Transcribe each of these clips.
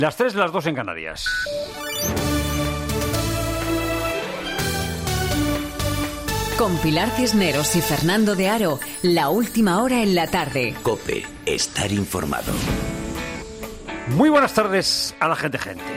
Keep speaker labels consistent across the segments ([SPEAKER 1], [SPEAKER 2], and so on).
[SPEAKER 1] Las 3, las 2 en Canarias.
[SPEAKER 2] Con Pilar Cisneros y Fernando de Aro, la última hora en la tarde.
[SPEAKER 3] COPE, estar informado.
[SPEAKER 1] Muy buenas tardes a la gente.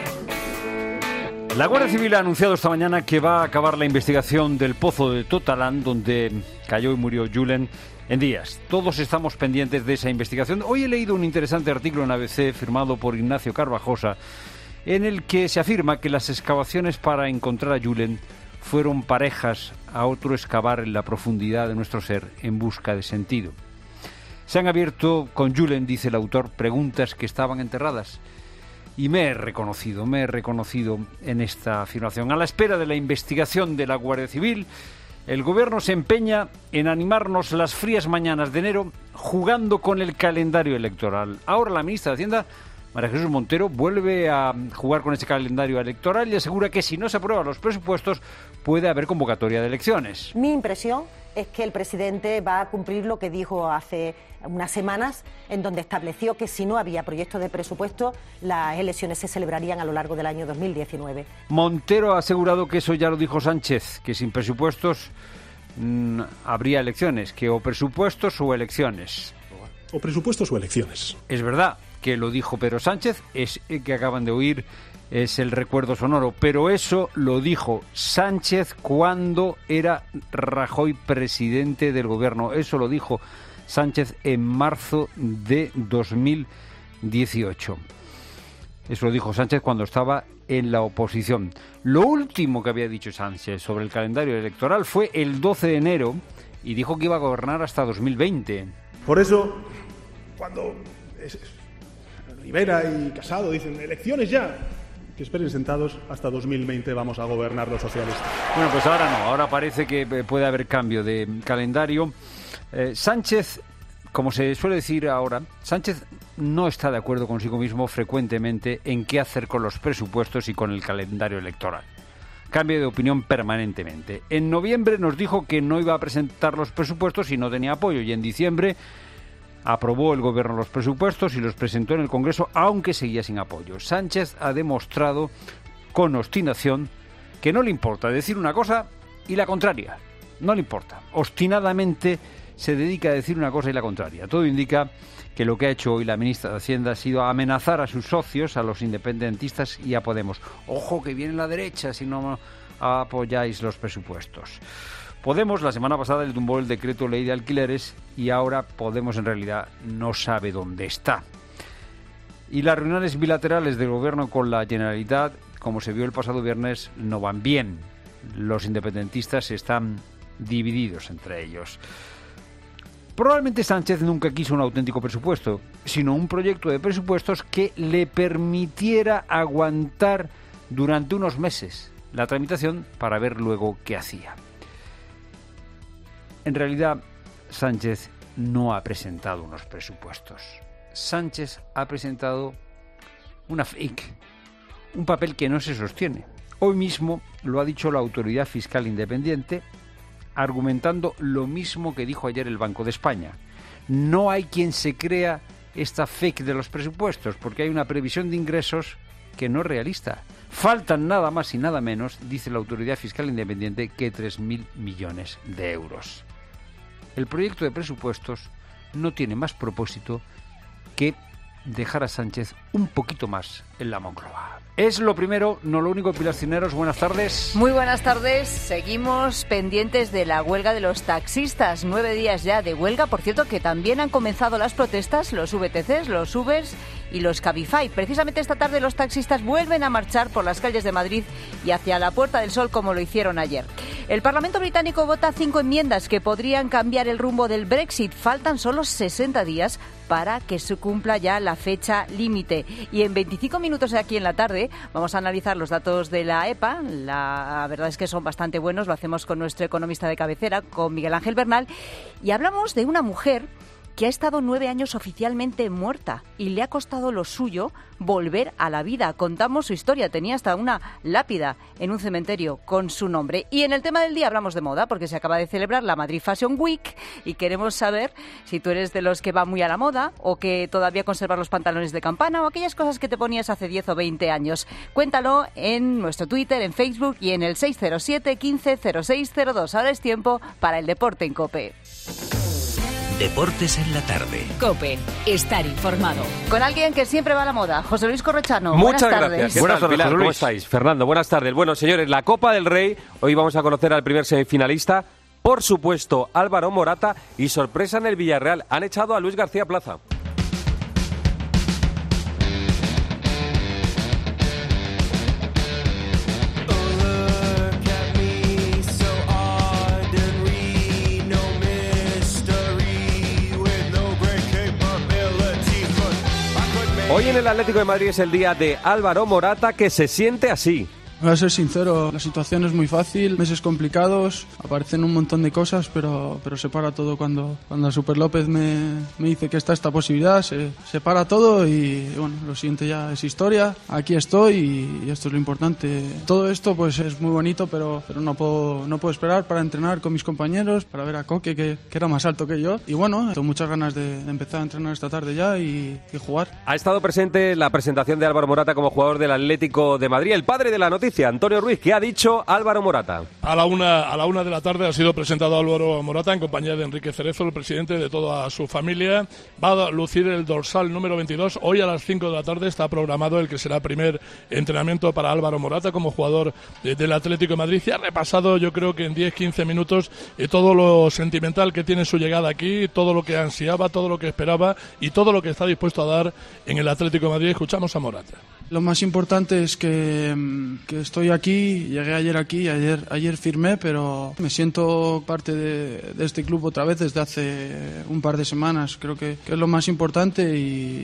[SPEAKER 1] La Guardia Civil ha anunciado esta mañana que va a acabar la investigación del pozo de Totaland, donde cayó y murió Julen, en días. Todos estamos pendientes de esa investigación. Hoy he leído un interesante artículo en ABC firmado por Ignacio Carvajosa, en el que se afirma que las excavaciones para encontrar a Julen fueron parejas a otro excavar en la profundidad de nuestro ser en busca de sentido. Se han abierto con Julen, dice el autor, preguntas que estaban enterradas. Y me he reconocido en esta afirmación. A la espera de la investigación de la Guardia Civil, el Gobierno se empeña en animarnos las frías mañanas de enero jugando con el calendario electoral. Ahora la ministra de Hacienda, María Jesús Montero, vuelve a jugar con ese calendario electoral y asegura que si no se aprueban los presupuestos puede haber convocatoria de elecciones.
[SPEAKER 4] Mi impresión es que el presidente va a cumplir lo que dijo hace unas semanas, en donde estableció que si no había proyecto de presupuesto, las elecciones se celebrarían a lo largo del año 2019.
[SPEAKER 1] Montero ha asegurado que eso ya lo dijo Sánchez, que sin presupuestos habría elecciones, que o presupuestos o elecciones.
[SPEAKER 5] O presupuestos o elecciones.
[SPEAKER 1] Es verdad que lo dijo Pedro Sánchez, es que acaban de oír, es el recuerdo sonoro, pero eso lo dijo Sánchez cuando era Rajoy presidente del Gobierno. Eso lo dijo Sánchez en marzo de 2018. Eso lo dijo Sánchez cuando estaba en la oposición. Lo último que había dicho Sánchez sobre el calendario electoral fue el 12 de enero y dijo que iba a gobernar hasta 2020.
[SPEAKER 5] Por eso, cuando Rivera y Casado dicen elecciones ya, que esperen sentados, hasta 2020 vamos a gobernar los socialistas.
[SPEAKER 1] Bueno, pues ahora no, ahora parece que puede haber cambio de calendario. Sánchez, como se suele decir ahora, Sánchez no está de acuerdo consigo mismo frecuentemente en qué hacer con los presupuestos y con el calendario electoral. Cambia de opinión permanentemente. En noviembre nos dijo que no iba a presentar los presupuestos si no tenía apoyo, y en diciembre aprobó el Gobierno los presupuestos y los presentó en el Congreso, aunque seguía sin apoyo. Sánchez ha demostrado con obstinación que no le importa decir una cosa y la contraria. No le importa. Obstinadamente se dedica a decir una cosa y la contraria. Todo indica que lo que ha hecho hoy la ministra de Hacienda ha sido amenazar a sus socios, a los independentistas y a Podemos. Ojo, que viene la derecha si no apoyáis los presupuestos. Podemos, la semana pasada, le tumbó el decreto ley de alquileres y ahora Podemos en realidad no sabe dónde está. Y las reuniones bilaterales del Gobierno con la Generalitat, como se vio el pasado viernes, no van bien. Los independentistas están divididos entre ellos. Probablemente Sánchez nunca quiso un auténtico presupuesto, sino un proyecto de presupuestos que le permitiera aguantar durante unos meses la tramitación para ver luego qué hacía. En realidad, Sánchez no ha presentado unos presupuestos. Sánchez ha presentado una fake, un papel que no se sostiene. Hoy mismo lo ha dicho la Autoridad Fiscal Independiente, argumentando lo mismo que dijo ayer el Banco de España. No hay quien se crea esta fake de los presupuestos, porque hay una previsión de ingresos que no es realista. Faltan nada más y nada menos, dice la Autoridad Fiscal Independiente, que 3.000 millones de euros. El proyecto de presupuestos no tiene más propósito que dejar a Sánchez un poquito más en la Moncloa. Es lo primero, no lo único. Pilar Cisneros, buenas tardes.
[SPEAKER 6] Muy buenas tardes. Seguimos pendientes de la huelga de los taxistas. 9 días ya de huelga. Por cierto, que también han comenzado las protestas, los VTCs, los Ubers y los Cabify. Precisamente esta tarde los taxistas vuelven a marchar por las calles de Madrid y hacia la Puerta del Sol, como lo hicieron ayer. El Parlamento británico vota 5 enmiendas que podrían cambiar el rumbo del Brexit. Faltan solo 60 días para que se cumpla ya la fecha límite. Y en 25 minutos aquí en la tarde vamos a analizar los datos de la EPA. La verdad es que son bastante buenos. Lo hacemos con nuestro economista de cabecera, con Miguel Ángel Bernal. Y hablamos de una mujer que ha estado 9 años oficialmente muerta y le ha costado lo suyo volver a la vida. Contamos su historia, tenía hasta una lápida en un cementerio con su nombre. Y en el tema del día hablamos de moda, porque se acaba de celebrar la Madrid Fashion Week y queremos saber si tú eres de los que va muy a la moda o que todavía conservas los pantalones de campana o aquellas cosas que te ponías hace 10 o 20 años. Cuéntalo en nuestro Twitter, en Facebook y en el 607 15 0602. Ahora es tiempo para el deporte en COPE.
[SPEAKER 3] Deportes en la tarde.
[SPEAKER 2] COPE, estar informado.
[SPEAKER 6] Con alguien que siempre va a la moda, José Luis Corrochano.
[SPEAKER 7] Muchas
[SPEAKER 6] buenas
[SPEAKER 7] gracias.
[SPEAKER 6] tardes.
[SPEAKER 7] Buenas tardes, ¿cómo estáis? Fernando, buenas tardes. Bueno, señores, la Copa del Rey, hoy vamos a conocer al primer semifinalista, por supuesto, Álvaro Morata, y sorpresa en el Villarreal, han echado a Luis García Plaza. Hoy en el Atlético de Madrid es el día de Álvaro Morata, que se siente así.
[SPEAKER 8] Voy a ser sincero, la situación es muy fácil, meses complicados, aparecen un montón de cosas, pero se para todo cuando el Super López me dice que está esta posibilidad, se para todo y bueno, lo siguiente ya es historia, aquí estoy y esto es lo importante. Todo esto pues es muy bonito, pero no puedo esperar para entrenar con mis compañeros, para ver a Coque que era más alto que yo y bueno, tengo muchas ganas de empezar a entrenar esta tarde ya y jugar.
[SPEAKER 7] Ha estado presente la presentación de Álvaro Morata como jugador del Atlético de Madrid, el padre de la noticia, Antonio Ruiz. ¿Qué ha dicho Álvaro Morata?
[SPEAKER 9] A la una de la tarde ha sido presentado Álvaro Morata en compañía de Enrique Cerezo, el presidente, de toda su familia. Va a lucir el dorsal número 22. Hoy a las 5 de la tarde está programado el que será el primer entrenamiento para Álvaro Morata como jugador del Atlético de Madrid. Y ha repasado, yo creo que en 10-15 minutos, todo lo sentimental que tiene su llegada aquí, todo lo que ansiaba, todo lo que esperaba y todo lo que está dispuesto a dar en el Atlético de Madrid. Escuchamos a Morata.
[SPEAKER 8] Lo más importante es que estoy aquí, llegué ayer aquí, ayer firmé, pero me siento parte de este club otra vez desde hace un par de semanas. Creo que es lo más importante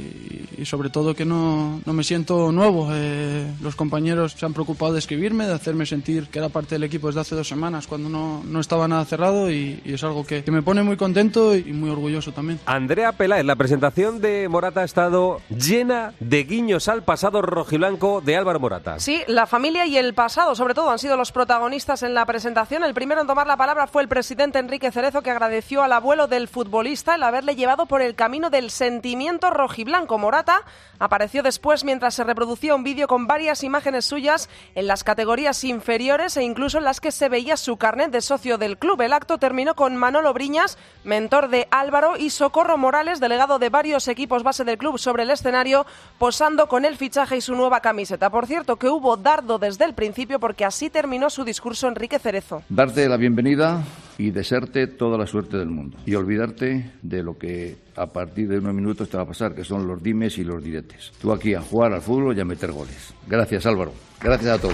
[SPEAKER 8] y sobre todo que no me siento nuevo. Los compañeros se han preocupado de escribirme, de hacerme sentir que era parte del equipo desde hace 2 semanas, cuando no estaba nada cerrado y es algo que me pone muy contento y muy orgulloso también.
[SPEAKER 7] Andrea Peláez, la presentación de Morata ha estado llena de guiños al pasado rojiblanco de Álvaro Morata.
[SPEAKER 10] Sí, la familia y el pasado, sobre todo, han sido los protagonistas en la presentación. El primero en tomar la palabra fue el presidente Enrique Cerezo, que agradeció al abuelo del futbolista el haberle llevado por el camino del sentimiento rojiblanco. Morata apareció después mientras se reproducía un vídeo con varias imágenes suyas en las categorías inferiores e incluso en las que se veía su carnet de socio del club. El acto terminó con Manolo Briñas, mentor de Álvaro, y Socorro Morales, delegado de varios equipos base del club, sobre el escenario, posando con el fichaje y su nueva camiseta. Por cierto, que hubo dardo desde el principio, porque así terminó su discurso Enrique Cerezo.
[SPEAKER 11] Darte la bienvenida y desearte toda la suerte del mundo. Y olvidarte de lo que a partir de unos minutos te va a pasar, que son los dimes y los diretes. Tú aquí a jugar al fútbol y a meter goles. Gracias, Álvaro. Gracias a todos.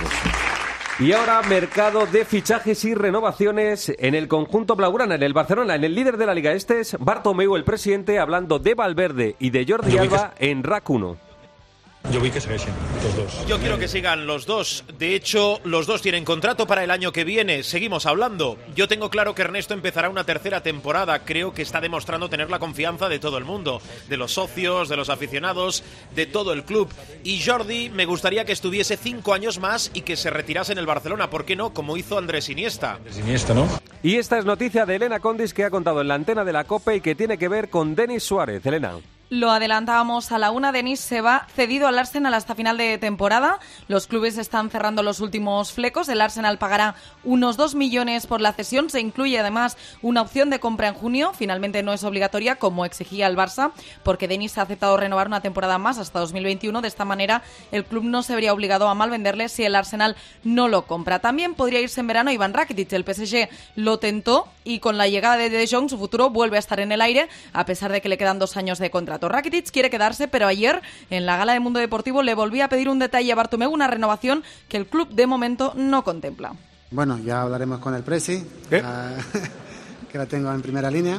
[SPEAKER 7] Y ahora, mercado de fichajes y renovaciones en el conjunto blaugrana, en el Barcelona, en el líder de la Liga. Este es Bartomeu, el presidente, hablando de Valverde y de Jordi Alba en RAC 1.
[SPEAKER 12] Yo vi que seguían los dos. Yo quiero que sigan los dos. De hecho, los dos tienen contrato para el año que viene. Seguimos hablando. Yo tengo claro que Ernesto empezará una tercera temporada. Creo que está demostrando tener la confianza de todo el mundo, de los socios, de los aficionados, de todo el club. Y Jordi, me gustaría que estuviese 5 años más y que se retirase en el Barcelona. ¿Por qué no? Como hizo Andrés Iniesta.
[SPEAKER 7] Iniesta, ¿no? Y esta es noticia de Elena Condis, que ha contado en la antena de la COPE y que tiene que ver con Denis Suárez. Elena.
[SPEAKER 13] Lo adelantábamos a la una. Denis se va cedido al Arsenal hasta final de temporada. Los clubes están cerrando los últimos flecos. El Arsenal pagará unos 2 millones por la cesión. Se incluye además una opción de compra en junio. Finalmente no es obligatoria, como exigía el Barça, porque Denis ha aceptado renovar una temporada más hasta 2021. De esta manera el club no se vería obligado a malvenderle si el Arsenal no lo compra. También podría irse en verano Iván Rakitic. El PSG lo tentó y con la llegada de Jong su futuro vuelve a estar en el aire, a pesar de que le quedan 2 años de contrato. Rakitic quiere quedarse, pero ayer en la gala de Mundo Deportivo le volvía a pedir un detalle a Bartomeu, una renovación que el club de momento no contempla.
[SPEAKER 14] Bueno, ya hablaremos con el presi, que la tengo en primera línea.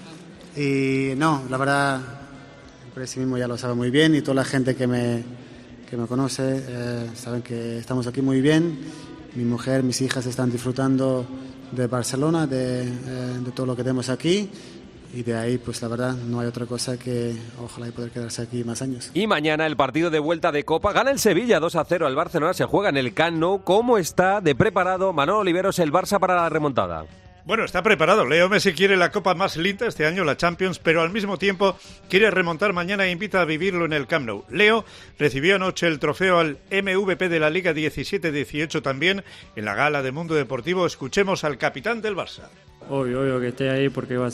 [SPEAKER 14] Y no, la verdad, el presi mismo ya lo sabe muy bien y toda la gente que me conoce saben que estamos aquí muy bien. Mi mujer, mis hijas están disfrutando de Barcelona, de todo lo que tenemos aquí. y de ahí pues la verdad no hay otra cosa que ojalá y poder quedarse aquí más años.
[SPEAKER 7] Y mañana el partido de vuelta de Copa, gana el Sevilla 2-0 al Barcelona, se juega en el Camp Nou. ¿Cómo está de preparado Manolo Oliveros el Barça para la remontada?
[SPEAKER 15] Bueno, está preparado. Leo Messi quiere la copa más linda este año, la Champions, pero al mismo tiempo quiere remontar mañana e invita a vivirlo en el Camp Nou. Leo recibió anoche el trofeo al MVP de la Liga 17-18 también en la gala de Mundo Deportivo. Escuchemos al capitán del Barça.
[SPEAKER 16] Obvio que esté ahí porque va a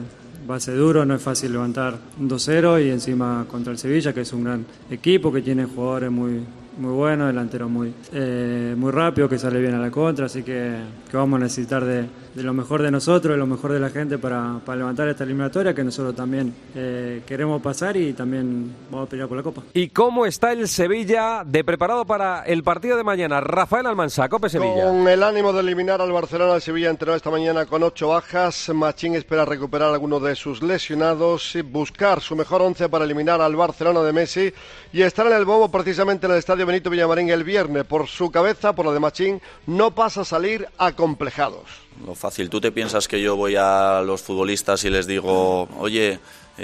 [SPEAKER 16] ser duro, no es fácil levantar 2-0 y encima contra el Sevilla, que es un gran equipo, que tiene jugadores muy buenos, delanteros muy rápido, que sale bien a la contra, así que vamos a necesitar de lo mejor de nosotros, de lo mejor de la gente para levantar esta eliminatoria, que nosotros también queremos pasar y también vamos a pelear por la Copa.
[SPEAKER 7] ¿Y cómo está el Sevilla de preparado para el partido de mañana? Rafael Almansa, Cope Sevilla.
[SPEAKER 17] Con el ánimo de eliminar al Barcelona, el Sevilla entrenó esta mañana con 8 bajas. Machín espera recuperar algunos de sus lesionados y buscar su mejor 11 para eliminar al Barcelona de Messi y estar en el bombo precisamente en el estadio Benito Villamarín el viernes. Por su cabeza, por la de Machín, no pasa a salir acomplejados.
[SPEAKER 18] Lo fácil, ¿tú te piensas que yo voy a los futbolistas y les digo, oye,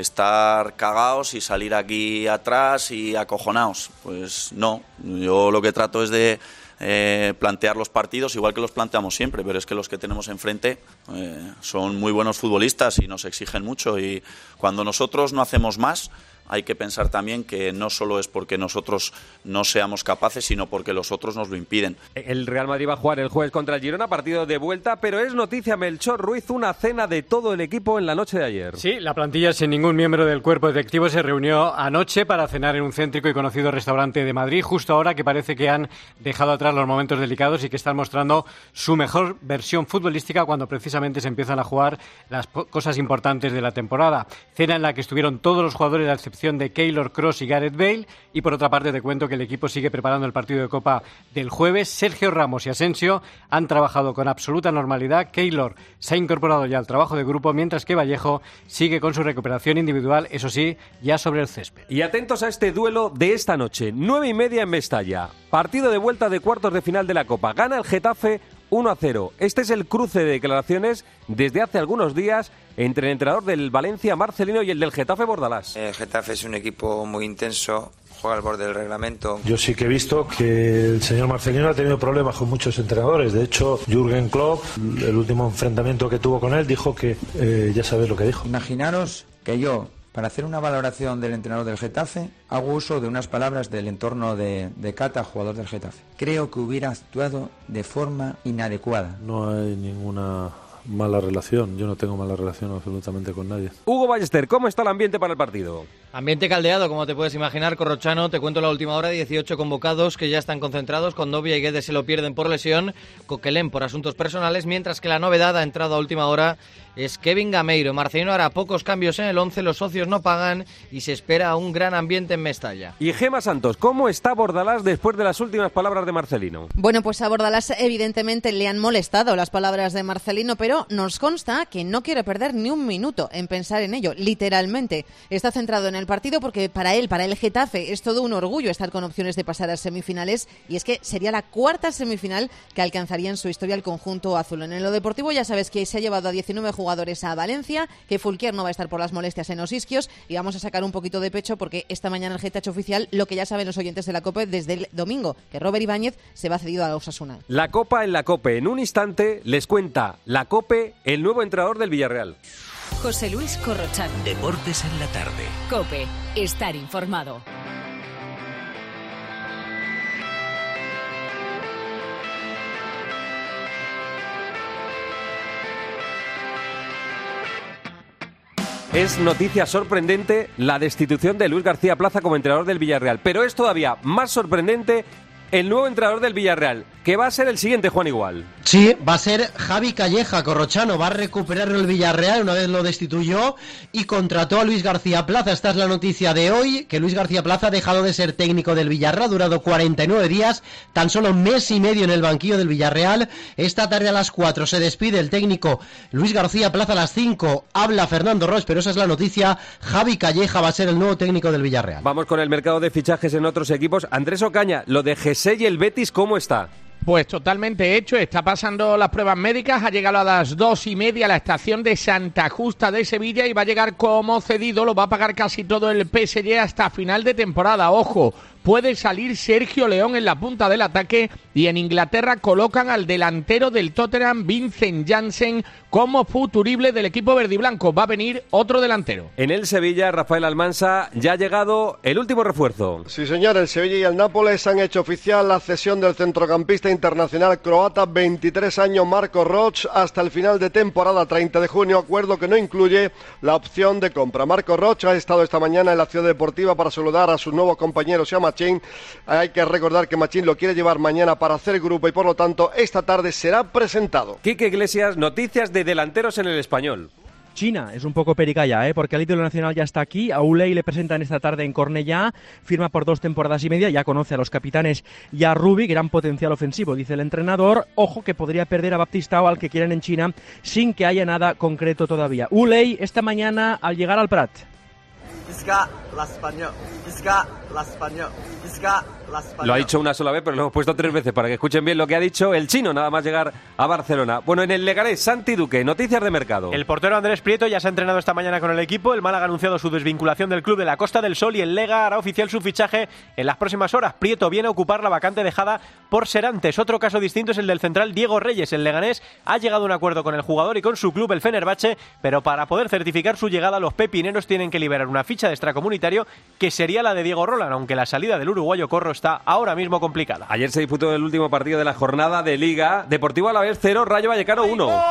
[SPEAKER 18] estar cagaos y salir aquí atrás y acojonaos? Pues no, yo lo que trato es de plantear los partidos igual que los planteamos siempre, pero es que los que tenemos enfrente son muy buenos futbolistas y nos exigen mucho, y cuando nosotros no hacemos más, hay que pensar también que no solo es porque nosotros no seamos capaces, sino porque los otros nos lo impiden.
[SPEAKER 7] El Real Madrid va a jugar el jueves contra el Girona, partido de vuelta, pero es noticia, Melchor Ruiz, una cena de todo el equipo en la noche de ayer.
[SPEAKER 19] Sí, la plantilla sin ningún miembro del cuerpo directivo se reunió anoche para cenar en un céntrico y conocido restaurante de Madrid, justo ahora que parece que han dejado atrás los momentos delicados y que están mostrando su mejor versión futbolística cuando precisamente se empiezan a jugar las cosas importantes de la temporada. Cena en la que estuvieron todos los jugadores, a excepción de Keylor, Kroos y Gareth Bale, y por otra parte te cuento que el equipo sigue preparando el partido de Copa del jueves. Sergio Ramos y Asensio han trabajado con absoluta normalidad. Keylor se ha incorporado ya al trabajo de grupo, mientras que Vallejo sigue con su recuperación individual, eso sí, ya sobre el césped.
[SPEAKER 7] Y atentos a este duelo de esta noche, 9:30 en Mestalla, partido de vuelta de cuartos de final de la Copa. Gana el Getafe 1-0. Este es el cruce de declaraciones desde hace algunos días entre el entrenador del Valencia, Marcelino, y el del Getafe, Bordalás.
[SPEAKER 20] El Getafe es un equipo muy intenso, juega al borde del reglamento.
[SPEAKER 21] Yo sí que he visto que el señor Marcelino ha tenido problemas con muchos entrenadores. De hecho, Jürgen Klopp, el último enfrentamiento que tuvo con él, dijo que ya sabéis lo que dijo.
[SPEAKER 20] Imaginaros que yo, para hacer una valoración del entrenador del Getafe, hago uso de unas palabras del entorno de Cata, jugador del Getafe. Creo que hubiera actuado de forma inadecuada.
[SPEAKER 21] No hay ninguna mala relación, yo no tengo mala relación absolutamente con nadie.
[SPEAKER 7] Hugo Ballester, ¿cómo está el ambiente para el partido?
[SPEAKER 22] Ambiente caldeado, como te puedes imaginar, Corrochano. Te cuento la última hora, 18 convocados que ya están concentrados. Condovia y Guedes se lo pierden por lesión, Coquelin por asuntos personales, mientras que la novedad ha entrado a última hora es Kevin Gameiro. Marcelino hará pocos cambios en el 11, los socios no pagan y se espera un gran ambiente en Mestalla.
[SPEAKER 7] Y Gema Santos, ¿cómo está Bordalás después de las últimas palabras de Marcelino?
[SPEAKER 23] Bueno, pues a Bordalás evidentemente le han molestado las palabras de Marcelino, pero nos consta que no quiere perder ni un minuto en pensar en ello, literalmente. Está centrado en el partido porque para él, para el Getafe, es todo un orgullo estar con opciones de pasar a semifinales, y es que sería la cuarta semifinal que alcanzaría en su historia el conjunto azul. En lo deportivo ya sabes que se ha llevado a 19 jugadores a Valencia, que Fulquier no va a estar por las molestias en los isquios, y vamos a sacar un poquito de pecho porque esta mañana el Getafe oficial lo que ya saben los oyentes de la COPE desde el domingo, que Robert Ibáñez se va cedido a Osasuna.
[SPEAKER 7] La Copa en la COPE. En un instante les cuenta la COPE el nuevo entrenador del Villarreal.
[SPEAKER 2] José Luis Corrochano.
[SPEAKER 3] Deportes en la tarde.
[SPEAKER 2] COPE. Estar informado.
[SPEAKER 7] Es noticia sorprendente la destitución de Luis García Plaza como entrenador del Villarreal, pero es todavía más sorprendente el nuevo entrenador del Villarreal, que va a ser el siguiente, Juan Igual.
[SPEAKER 24] Sí, va a ser Javi Calleja. Corrochano va a recuperar el Villarreal una vez lo destituyó y contrató a Luis García Plaza. Esta es la noticia de hoy, que Luis García Plaza ha dejado de ser técnico del Villarreal, ha durado 49 días, tan solo mes y medio en el banquillo del Villarreal. Esta tarde a las 4 se despide el técnico Luis García Plaza, a las 5 habla Fernando Roig, pero esa es la noticia. Javi Calleja va a ser el nuevo técnico del Villarreal.
[SPEAKER 7] Vamos con el mercado de fichajes en otros equipos. Andrés Ocaña, lo de José y el Betis, ¿cómo está?
[SPEAKER 1] Pues totalmente hecho, está pasando las pruebas médicas, ha llegado a las 2:30 a la estación de Santa Justa de Sevilla y va a llegar como cedido, lo va a pagar casi todo el PSG hasta final de temporada. Ojo, puede salir Sergio León en la punta del ataque y en Inglaterra colocan al delantero del Tottenham, Vincent Janssen, como futurible del equipo verdiblanco. Va a venir otro delantero.
[SPEAKER 7] En el Sevilla, Rafael Almansa, ya ha llegado el último refuerzo.
[SPEAKER 17] Sí, señor, el Sevilla y el Nápoles han hecho oficial la cesión del centrocampista internacional croata, 23 años, Marco Roch, hasta el final de temporada, 30 de junio, acuerdo que no incluye la opción de compra. Marco Roch ha estado esta mañana en la Ciudad Deportiva para saludar a sus nuevos compañeros y a Machín. Hay que recordar que Machín lo quiere llevar mañana para hacer grupo y por lo tanto esta tarde será presentado.
[SPEAKER 7] Quique Iglesias, noticias de delanteros en el Español.
[SPEAKER 4] China es un poco pericaya, porque el ídolo nacional ya está aquí. A Uley le presentan esta tarde en Cornellá, firma por 2 temporadas y media, ya conoce a los capitanes y a Rubi, gran potencial ofensivo, dice el entrenador. Ojo que podría perder a Baptistao, al que quieren en China, sin que haya nada concreto todavía. Uley esta mañana al llegar al Prat.
[SPEAKER 7] Lo ha dicho una sola vez, pero lo hemos puesto 3 veces para que escuchen bien lo que ha dicho el chino, nada más llegar a Barcelona. Bueno, en el Leganés, Santi Duque, noticias de mercado.
[SPEAKER 5] El portero Andrés Prieto ya se ha entrenado esta mañana con el equipo. El Málaga ha anunciado su desvinculación del club de la Costa del Sol y el Lega hará oficial su fichaje en las próximas horas. Prieto viene a ocupar la vacante dejada por Serantes. Otro caso distinto es el del central Diego Reyes. El Leganés ha llegado a un acuerdo con el jugador y con su club, el Fenerbahce, pero para poder certificar su llegada, los pepineros tienen que liberar una ficha de extracomunitario que sería la de Diego Roland, aunque la salida del uruguayo Corro está ahora mismo complicada.
[SPEAKER 7] Ayer se disputó el último partido de la jornada de Liga. Deportivo Alavés 0, Rayo Vallecano 1.
[SPEAKER 1] ¡Gol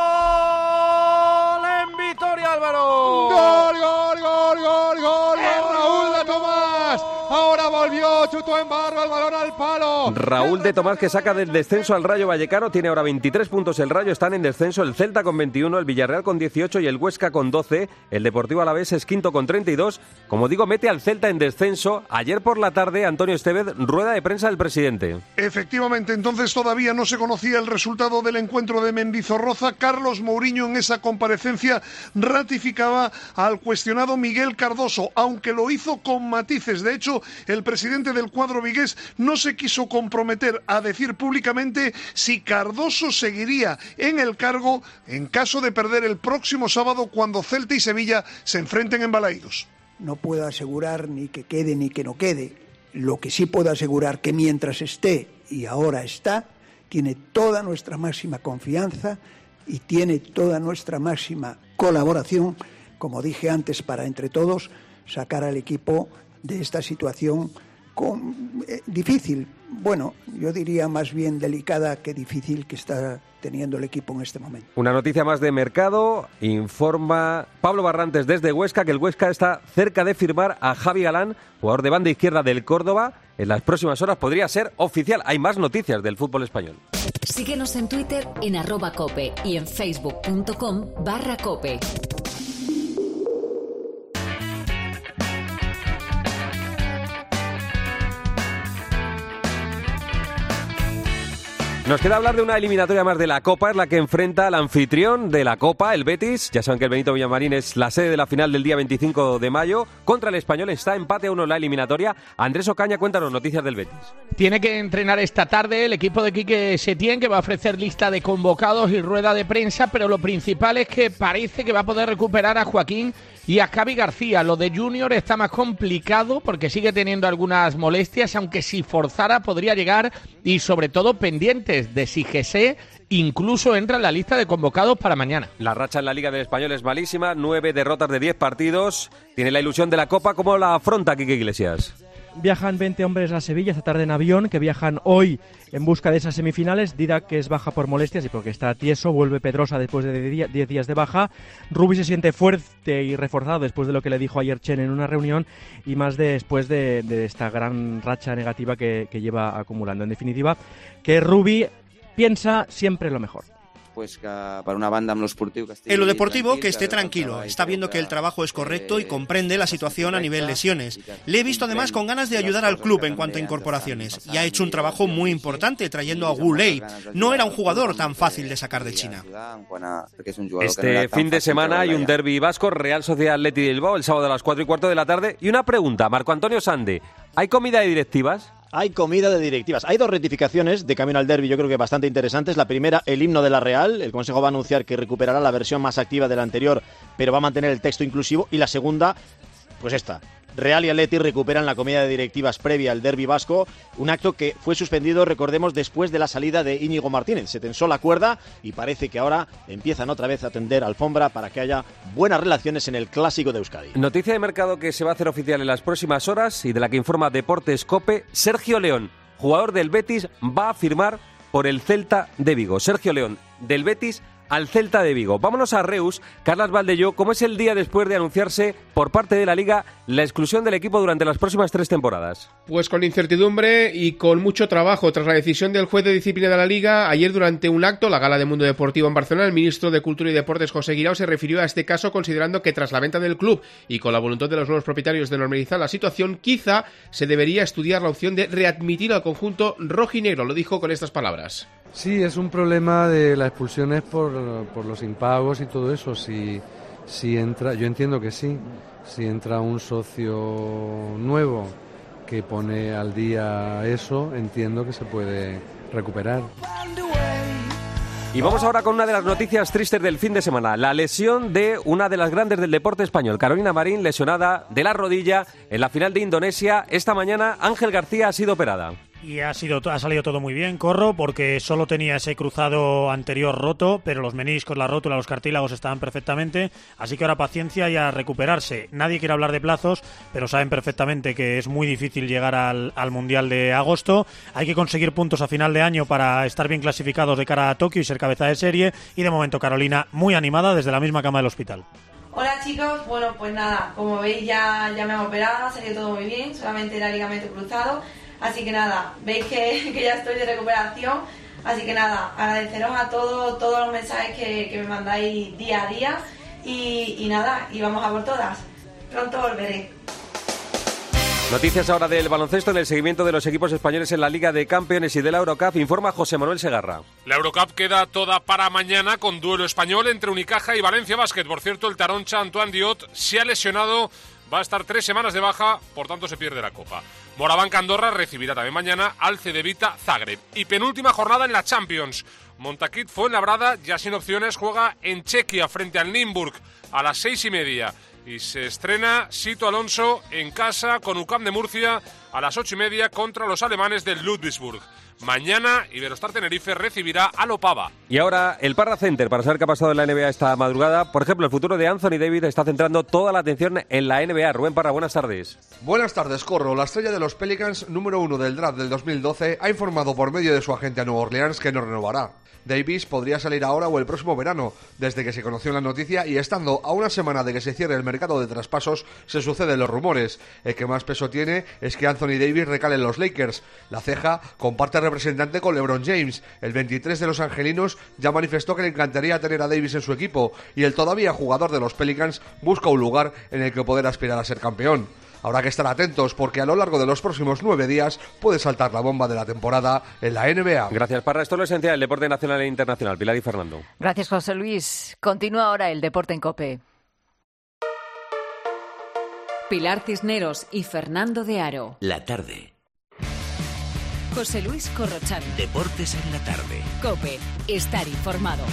[SPEAKER 1] en Vitoria, Álvaro!
[SPEAKER 6] ¡Gol, gol, gol, gol, gol! ¡Raúl de Tomás! Ahora volvió, chutó en barro el balón al palo.
[SPEAKER 7] Raúl de Tomás, que saca del descenso al Rayo Vallecano, tiene ahora 23 puntos el Rayo, están en descenso el Celta con 21, el Villarreal con 18 y el Huesca con 12. El Deportivo Alavés es quinto con 32. Como digo, mete al Celta en descenso. Ayer por la tarde, Antonio Estevez, rueda de prensa del presidente.
[SPEAKER 25] Efectivamente, entonces todavía no se conocía el resultado del encuentro de Mendizorroza. Carlos Mourinho en esa comparecencia ratificaba al cuestionado Miguel Cardoso, aunque lo hizo con matices. De hecho, el presidente del cuadro vigués no se quiso comprometer a decir públicamente si Cardoso seguiría en el cargo en caso de perder el próximo sábado cuando Celta y Sevilla se enfrenten en Balaídos.
[SPEAKER 26] No puedo asegurar ni que quede ni que no quede. Lo que sí puedo asegurar que mientras esté, y ahora está, tiene toda nuestra máxima confianza y tiene toda nuestra máxima colaboración, como dije antes, para entre todos sacar al equipo de esta situación difícil, bueno, yo diría más bien delicada que difícil que está teniendo el equipo en este momento.
[SPEAKER 7] Una noticia más de mercado, informa Pablo Barrantes desde Huesca que el Huesca está cerca de firmar a Javi Galán, jugador de banda izquierda del Córdoba. En las próximas horas podría ser oficial. Hay más noticias del fútbol español.
[SPEAKER 2] Síguenos en Twitter en @cope y en facebook.com/cope.
[SPEAKER 7] Nos queda hablar de una eliminatoria más de la Copa, es la que enfrenta al anfitrión de la Copa, el Betis. Ya saben que el Benito Villamarín es la sede de la final del día 25 de mayo. Contra el Español está empate a 1 la eliminatoria. Andrés Ocaña, cuéntanos noticias del Betis.
[SPEAKER 1] Tiene que entrenar esta tarde el equipo de Quique Setién, que va a ofrecer lista de convocados y rueda de prensa, pero lo principal es que parece que va a poder recuperar a Joaquín y a Xavi García. Lo de Junior está más complicado porque sigue teniendo algunas molestias, aunque si forzara podría llegar, y sobre todo pendientes de si Jesse incluso entra en la lista de convocados para mañana.
[SPEAKER 7] La racha en la Liga del Español es malísima, 9 derrotas de 10 partidos. Tiene la ilusión de la Copa. ¿Cómo la afronta Quique Iglesias?
[SPEAKER 4] Viajan 20 hombres a Sevilla esta tarde en avión, que viajan hoy en busca de esas semifinales. Didac, que es baja por molestias y porque está tieso, vuelve Pedrosa después de 10 días de baja. Rubi se siente fuerte y reforzado después de lo que le dijo ayer Chen en una reunión y más después de esta gran racha negativa que lleva acumulando. En definitiva, que Rubi piensa siempre lo mejor.
[SPEAKER 27] Pues para una banda
[SPEAKER 28] en lo deportivo, que esté tranquilo, está viendo que el trabajo es correcto y comprende la situación a nivel lesiones. Le he visto además con ganas de ayudar al club en cuanto a incorporaciones y ha hecho un trabajo muy importante trayendo a Wu Lei. No era un jugador tan fácil de sacar de China.
[SPEAKER 7] Este fin de semana hay un derbi vasco, Real Sociedad Athletic de Bilbao, el sábado a las 4:15 de la tarde. Y una pregunta, Marco Antonio Sande, ¿hay comida de directivas?
[SPEAKER 8] hay comida de directivas. Hay 2 rectificaciones de camino al derbi, yo creo que bastante interesantes. La primera, el himno de la Real. El Consejo va a anunciar que recuperará la versión más activa de la anterior, pero va a mantener el texto inclusivo. Y la segunda, pues esta. Real y Atleti recuperan la comida de directivas previa al derbi vasco, un acto que fue suspendido, recordemos, después de la salida de Íñigo Martínez. Se tensó la cuerda y parece que ahora empiezan otra vez a tender alfombra para que haya buenas relaciones en el Clásico de Euskadi.
[SPEAKER 7] Noticia de mercado que se va a hacer oficial en las próximas horas y de la que informa Deportes COPE. Sergio León, jugador del Betis, va a firmar por el Celta de Vigo. Sergio León, del Betis al Celta de Vigo. Vámonos a Reus. Carlas Valdelló, ¿cómo es el día después de anunciarse por parte de la Liga la exclusión del equipo durante las próximas 3 temporadas?
[SPEAKER 9] Pues con incertidumbre y con mucho trabajo. Tras la decisión del juez de disciplina de la Liga, ayer durante un acto, la Gala de Mundo Deportivo en Barcelona, el ministro de Cultura y Deportes, José Guirao, se refirió a este caso considerando que tras la venta del club y con la voluntad de los nuevos propietarios de normalizar la situación, quizá se debería estudiar la opción de readmitir al conjunto rojinegro. Lo dijo con estas palabras.
[SPEAKER 10] Sí, es un problema de las expulsiones por los impagos y todo eso. Si entra, yo entiendo que sí, si entra un socio nuevo que pone al día eso, entiendo que se puede recuperar.
[SPEAKER 7] Y vamos ahora con una de las noticias tristes del fin de semana. La lesión de una de las grandes del deporte español, Carolina Marín, lesionada de la rodilla en la final de Indonesia. Esta mañana Ángel García ha sido operada.
[SPEAKER 11] Y ha salido todo muy bien, Corro, porque solo tenía ese cruzado anterior roto, pero los meniscos, la rótula, los cartílagos estaban perfectamente, así que ahora paciencia y a recuperarse. Nadie quiere hablar de plazos, pero saben perfectamente que es muy difícil llegar al Mundial de agosto. Hay que conseguir puntos a final de año para estar bien clasificados de cara a Tokio y ser cabeza de serie, y de momento Carolina muy animada desde la misma cama del hospital.
[SPEAKER 12] Hola chicos, bueno pues nada, como veis ya me han operado, ha salido todo muy bien, solamente era ligamento cruzado. Así que nada, veis que ya estoy de recuperación, así que nada, agradeceros a todos los mensajes que me mandáis día a día y nada, y vamos a por todas. Pronto volveré.
[SPEAKER 7] Noticias ahora del baloncesto en el seguimiento de los equipos españoles en la Liga de Campeones y de la Eurocup, informa José Manuel Segarra.
[SPEAKER 13] La Eurocup queda toda para mañana con duelo español entre Unicaja y Valencia Basket. Por cierto, el taroncha Antoine Diot se ha lesionado, va a estar 3 semanas de baja, por tanto se pierde la Copa. Morabanca Andorra recibirá también mañana al Cedevita Zagreb. Y penúltima jornada en la Champions. Montaquit Fuenlabrada, ya sin opciones, juega en Chequia frente al Nymburk a las 6:30. Y se estrena Sito Alonso en casa con UCAM de Murcia a las 8:30 contra los alemanes del Ludwigsburg. Mañana Iberostar Tenerife recibirá a Opava.
[SPEAKER 7] Y ahora el Parra Center para saber qué ha pasado en la NBA esta madrugada. Por ejemplo, el futuro de Anthony Davis está centrando toda la atención en la NBA. Rubén Parra, buenas tardes.
[SPEAKER 14] Buenas tardes, Corro. La estrella de los Pelicans, número 1 del draft del 2012, ha informado por medio de su agente a Nueva Orleans que no renovará. Davis podría salir ahora o el próximo verano. Desde que se conoció la noticia y estando a una semana de que se cierre el mercado de traspasos, se suceden los rumores. El que más peso tiene es que Anthony Davis recale en los Lakers. La ceja comparte representante con LeBron James. El 23 de los angelinos ya manifestó que le encantaría tener a Davis en su equipo y el todavía jugador de los Pelicans busca un lugar en el que poder aspirar a ser campeón. Habrá que estar atentos porque a lo largo de los próximos 9 días puede saltar la bomba de la temporada en la NBA.
[SPEAKER 7] Gracias, Parra. Esto es lo esencial del deporte nacional e internacional. Pilar y Fernando.
[SPEAKER 15] Gracias, José Luis. Continúa ahora el deporte en COPE.
[SPEAKER 2] Pilar Cisneros y Fernando de Aro.
[SPEAKER 3] La tarde.
[SPEAKER 2] José Luis Corrochano.
[SPEAKER 3] Deportes en la tarde.
[SPEAKER 2] COPE. Estar informado.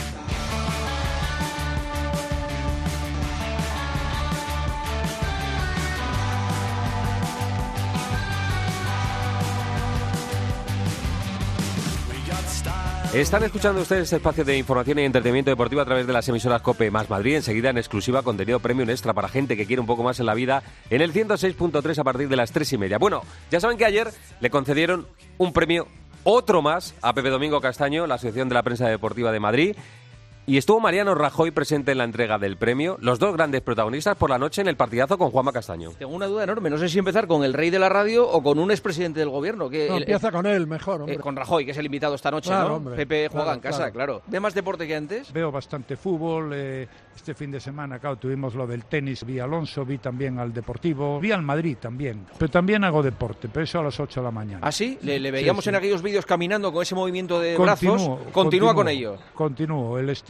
[SPEAKER 7] Están escuchando ustedes este espacio de información y entretenimiento deportivo a través de las emisoras COPE más Madrid. Enseguida en exclusiva contenido premium extra para gente que quiere un poco más en la vida en el 106.3 a partir de las 3:30. Bueno, ya saben que ayer le concedieron un premio, otro más, a Pepe Domingo Castaño, la Asociación de la Prensa Deportiva de Madrid. Y estuvo Mariano Rajoy presente en la entrega del premio, los dos grandes protagonistas por la noche en el partidazo con Juanma Castaño.
[SPEAKER 29] Tengo una duda enorme, no sé si empezar con el rey de la radio o con un expresidente del gobierno. Que
[SPEAKER 30] empieza con él, mejor, hombre.
[SPEAKER 29] Con Rajoy, que es el invitado esta noche,
[SPEAKER 30] claro,
[SPEAKER 29] ¿no?
[SPEAKER 30] Hombre,
[SPEAKER 29] Pepe juega
[SPEAKER 30] claro,
[SPEAKER 29] en casa,
[SPEAKER 30] claro.
[SPEAKER 29] claro. ¿Ve más deporte que antes?
[SPEAKER 30] Veo bastante fútbol, este fin de semana, claro, tuvimos lo del tenis, vi a Alonso, vi también al Deportivo, vi al Madrid también, pero también hago deporte, pero eso a las 8 de la mañana.
[SPEAKER 29] ¿Ah, sí? Le veíamos
[SPEAKER 30] sí.
[SPEAKER 29] en aquellos vídeos caminando con ese movimiento de brazos. Continúa con ello.
[SPEAKER 30] Continúo, el estilo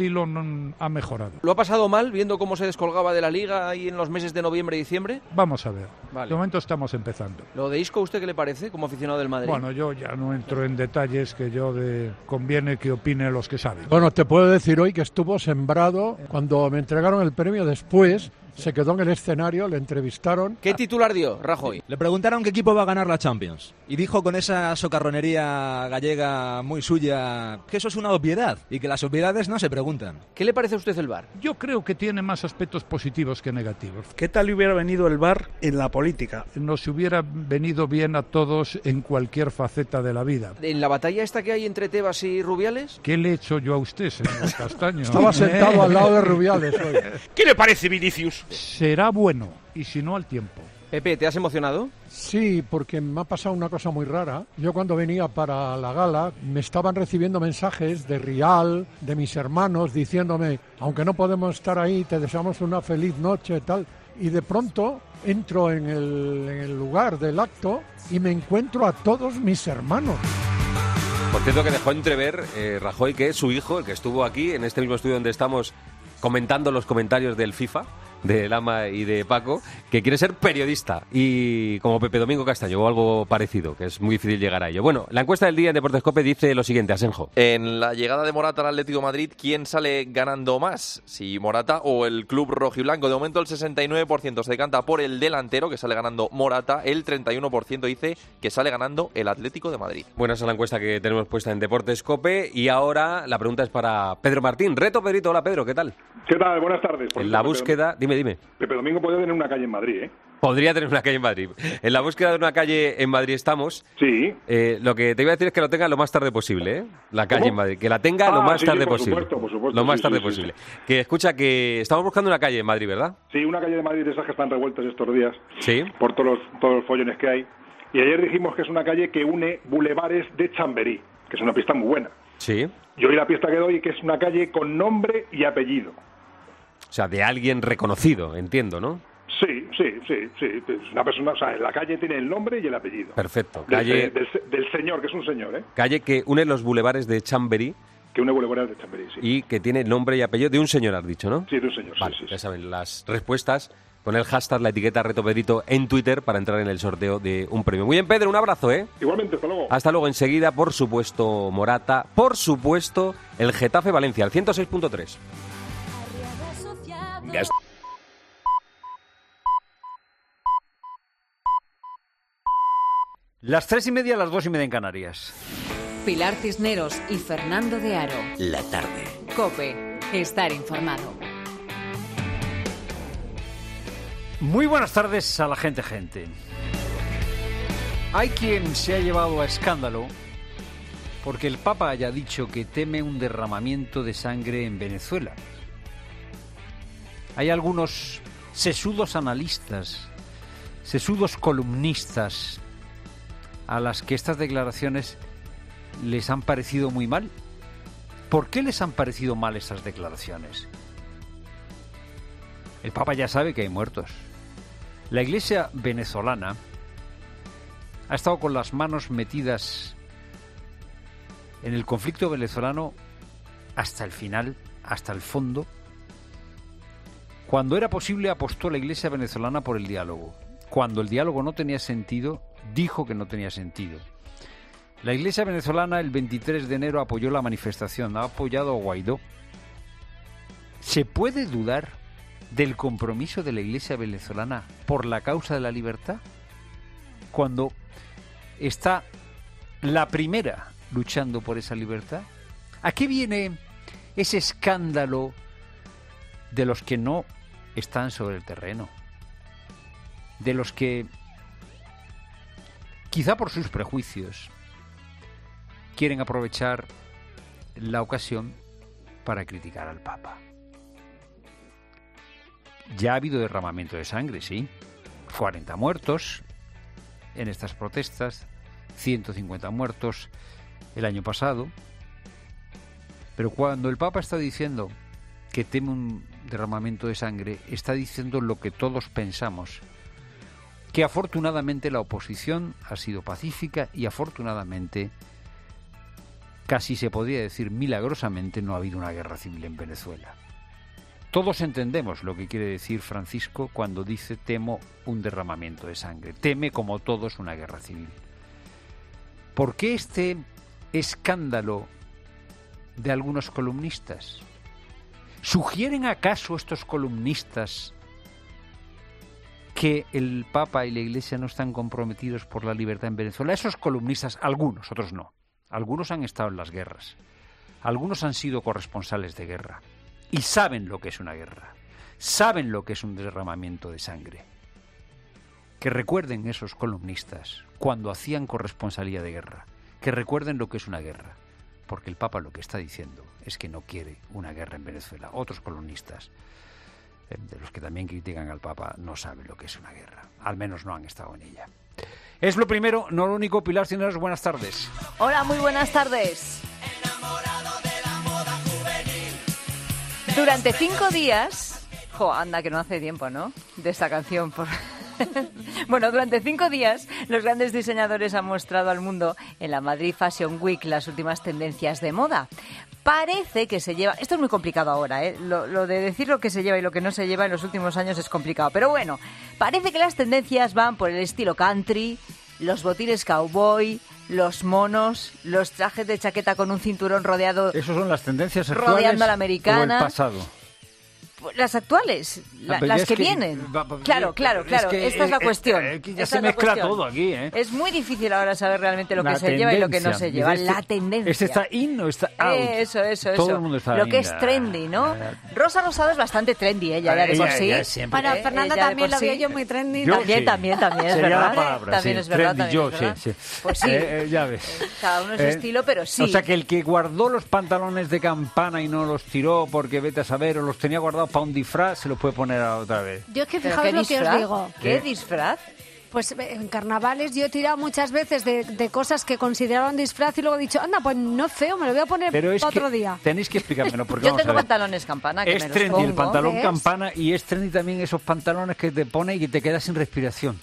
[SPEAKER 30] estilo ha mejorado.
[SPEAKER 29] ¿Lo ha pasado mal viendo cómo se descolgaba de la Liga ahí en los meses de noviembre y diciembre?
[SPEAKER 30] Vamos a ver.
[SPEAKER 29] Vale.
[SPEAKER 30] De momento estamos empezando.
[SPEAKER 29] ¿Lo de Isco, usted qué le parece como aficionado del Madrid?
[SPEAKER 30] Bueno, yo ya no entro en detalles, que conviene que opinen los que saben.
[SPEAKER 5] Bueno, te puedo decir hoy que estuvo sembrado cuando me entregaron el premio después. Se quedó en el escenario, le entrevistaron.
[SPEAKER 29] ¿Qué titular dio Rajoy?
[SPEAKER 16] Le preguntaron qué equipo va a ganar la Champions y dijo con esa socarronería gallega muy suya que eso es una obviedad y que las obviedades no se preguntan.
[SPEAKER 29] ¿Qué le parece a usted el VAR?
[SPEAKER 30] Yo creo que tiene más aspectos positivos que negativos.
[SPEAKER 17] ¿Qué tal le hubiera venido el VAR en la política?
[SPEAKER 30] Nos hubiera venido bien a todos en cualquier faceta de la vida.
[SPEAKER 29] ¿En la batalla esta que hay entre Tebas y Rubiales?
[SPEAKER 30] ¿Qué le he hecho yo a usted, señor Castaño?
[SPEAKER 5] Estaba sentado al lado de Rubiales hoy.
[SPEAKER 18] ¿Qué le parece Vinicius?
[SPEAKER 30] Será bueno, y si no al tiempo.
[SPEAKER 29] Pepe, ¿te has emocionado?
[SPEAKER 5] Sí, porque me ha pasado una cosa muy rara. Yo cuando venía para la gala me estaban recibiendo mensajes de Rial, de mis hermanos, diciéndome, aunque no podemos estar ahí, te deseamos una feliz noche, tal. Y de pronto entro en el lugar del acto y me encuentro a todos mis hermanos.
[SPEAKER 7] Por cierto, que dejó entrever Rajoy que su hijo, el que estuvo aquí, en este mismo estudio donde estamos comentando los comentarios del FIFA, de Lama y de Paco, que quiere ser periodista y como Pepe Domingo Castaño o algo parecido, que es muy difícil llegar a ello. Bueno, la encuesta del día en Deportes COPE dice lo siguiente, Asenjo.
[SPEAKER 19] En la llegada de Morata al Atlético de Madrid, ¿quién sale ganando más? Si Morata o el club rojiblanco. De momento el 69% se decanta por el delantero, que sale ganando Morata, el 31% dice que sale ganando el Atlético de Madrid.
[SPEAKER 7] Bueno, esa es la encuesta que tenemos puesta en Deportes COPE y ahora la pregunta es para Pedro Martín. Reto Pedrito, hola Pedro, ¿qué tal?
[SPEAKER 20] ¿Qué tal? Buenas tardes.
[SPEAKER 7] En la búsqueda, dime.
[SPEAKER 20] Pepe Domingo podría tener una calle en Madrid, ¿eh?
[SPEAKER 7] Podría tener una calle en Madrid. En la búsqueda de una calle en Madrid estamos.
[SPEAKER 20] Sí.
[SPEAKER 7] Lo que te iba a decir es que lo tenga lo más tarde posible, ¿eh? La calle
[SPEAKER 20] ¿Cómo?
[SPEAKER 7] en Madrid. Que la tenga lo más tarde
[SPEAKER 20] por
[SPEAKER 7] posible.
[SPEAKER 20] supuesto,
[SPEAKER 7] lo más
[SPEAKER 20] sí,
[SPEAKER 7] tarde
[SPEAKER 20] sí,
[SPEAKER 7] posible. Que escucha que estamos buscando una calle en Madrid, ¿verdad?
[SPEAKER 20] Sí, una calle de Madrid de esas que están revueltas estos días.
[SPEAKER 7] Sí.
[SPEAKER 20] Por todos los follones que hay. Y ayer dijimos que es una calle que une bulevares de Chamberí, que es una pista muy buena.
[SPEAKER 7] Sí.
[SPEAKER 20] Y hoy la pista que doy que es una calle con nombre y apellido.
[SPEAKER 7] O sea, de alguien reconocido, entiendo, ¿no?
[SPEAKER 20] Sí. Es una persona, o sea, la calle tiene el nombre y el apellido.
[SPEAKER 7] Perfecto.
[SPEAKER 20] Calle del señor, que es un señor, ¿eh?
[SPEAKER 7] Calle que une los bulevares de Chamberí.
[SPEAKER 20] Que une bulevares de Chamberí, sí.
[SPEAKER 7] Y que tiene nombre y apellido de un señor, has dicho, ¿no?
[SPEAKER 20] Sí, de un señor,
[SPEAKER 7] vale,
[SPEAKER 20] sí.
[SPEAKER 7] Ya saben, las respuestas con el hashtag, la etiqueta Reto Pedrito en Twitter para entrar en el sorteo de un premio. Muy bien, Pedro, un abrazo, ¿eh?
[SPEAKER 20] Igualmente, hasta luego.
[SPEAKER 7] Hasta luego. Enseguida, por supuesto, Morata. Por supuesto, el Getafe Valencia, al 106.3.
[SPEAKER 21] Las 3:30, las 2:30 en Canarias.
[SPEAKER 2] Pilar Cisneros y Fernando de Aro.
[SPEAKER 3] La tarde.
[SPEAKER 2] COPE. Estar informado.
[SPEAKER 21] Muy buenas tardes a la gente. Hay quien se ha llevado a escándalo porque el Papa haya dicho que teme un derramamiento de sangre en Venezuela. Hay algunos sesudos analistas, sesudos columnistas, a las que estas declaraciones les han parecido muy mal. ¿Por qué les han parecido mal estas declaraciones? El Papa ya sabe que hay muertos. La Iglesia venezolana ha estado con las manos metidas en el conflicto venezolano hasta el final, hasta el fondo. Cuando era posible, apostó la Iglesia venezolana por el diálogo. Cuando el diálogo no tenía sentido, dijo que no tenía sentido. La Iglesia venezolana el 23 de enero apoyó la manifestación, ha apoyado a Guaidó. ¿Se puede dudar del compromiso de la Iglesia venezolana por la causa de la libertad? Cuando está la primera luchando por esa libertad. ¿A qué viene ese escándalo de los que no están sobre el terreno? De los que, quizá por sus prejuicios, quieren aprovechar la ocasión para criticar al Papa. Ya ha habido derramamiento de sangre, sí. 40 muertos en estas protestas, 150 muertos el año pasado. Pero cuando el Papa está diciendo que teme un derramamiento de sangre, está diciendo lo que todos pensamos. Que afortunadamente la oposición ha sido pacífica y afortunadamente casi se podría decir milagrosamente, no ha habido una guerra civil en Venezuela. Todos entendemos lo que quiere decir Francisco cuando dice temo un derramamiento de sangre. Teme, como todos, una guerra civil. ¿Por qué este escándalo de algunos columnistas? ¿Sugieren acaso estos columnistas que el Papa y la Iglesia no están comprometidos por la libertad en Venezuela? Esos columnistas, algunos, otros no. Algunos han estado en las guerras. Algunos han sido corresponsales de guerra. Y saben lo que es una guerra. Saben lo que es un derramamiento de sangre. Que recuerden esos columnistas cuando hacían corresponsalía de guerra. Que recuerden lo que es una guerra. Porque el Papa lo que está diciendo es que no quiere una guerra en Venezuela. Otros columnistas, de los que también critican al Papa, no saben lo que es una guerra. Al menos no han estado en ella. Es lo primero, no lo único. Pilar Cisneros, buenas tardes.
[SPEAKER 15] Hola, muy buenas tardes. Durante 5 días... anda, que no hace tiempo, ¿no? De esta canción, Bueno, durante 5 días los grandes diseñadores han mostrado al mundo en la Madrid Fashion Week las últimas tendencias de moda. Parece que se lleva... Esto es muy complicado ahora, ¿eh? Lo de decir lo que se lleva y lo que no se lleva en los últimos años es complicado. Pero bueno, parece que las tendencias van por el estilo country, los botines cowboy, los monos, los trajes de chaqueta con un cinturón rodeado...
[SPEAKER 21] ¿Esos son las tendencias actuales
[SPEAKER 15] rodeando a la americana
[SPEAKER 21] o el pasado?
[SPEAKER 15] Las actuales, las que vienen. Claro. Esta es la cuestión.
[SPEAKER 21] Ya se mezcla todo aquí, ¿eh?
[SPEAKER 15] Es muy difícil ahora saber realmente lo que se lleva y lo que no se lleva. La tendencia.
[SPEAKER 21] ¿Este está in o está out?
[SPEAKER 15] Eso.
[SPEAKER 21] Todo el mundo está
[SPEAKER 15] lo
[SPEAKER 21] in.
[SPEAKER 15] que es trendy, ¿no? Rosa Rosado es bastante trendy, ella ya de por sí.
[SPEAKER 1] Bueno, Fernanda también lo veo yo muy trendy.
[SPEAKER 15] También, es verdad. También es verdad.
[SPEAKER 21] Sí.
[SPEAKER 15] Pues sí.
[SPEAKER 21] Ya ves.
[SPEAKER 15] Cada uno es su estilo, pero sí.
[SPEAKER 21] O sea, que el que guardó los pantalones de campana y no los tiró porque vete a saber, o los tenía guardados para un disfraz, se los puede poner otra vez.
[SPEAKER 1] Yo es que fijaos lo que os digo.
[SPEAKER 15] ¿Qué disfraz?
[SPEAKER 1] Pues en carnavales yo he tirado muchas veces de cosas que consideraban disfraz y luego he dicho, anda, pues no es feo, me lo voy a poner otro día.
[SPEAKER 21] Tenéis que explicármelo. Porque
[SPEAKER 15] yo tengo pantalones campana que
[SPEAKER 21] es
[SPEAKER 15] me los
[SPEAKER 21] trendy
[SPEAKER 15] pongo.
[SPEAKER 21] El pantalón campana, y es trendy también esos pantalones que te pones y que te quedas sin respiración.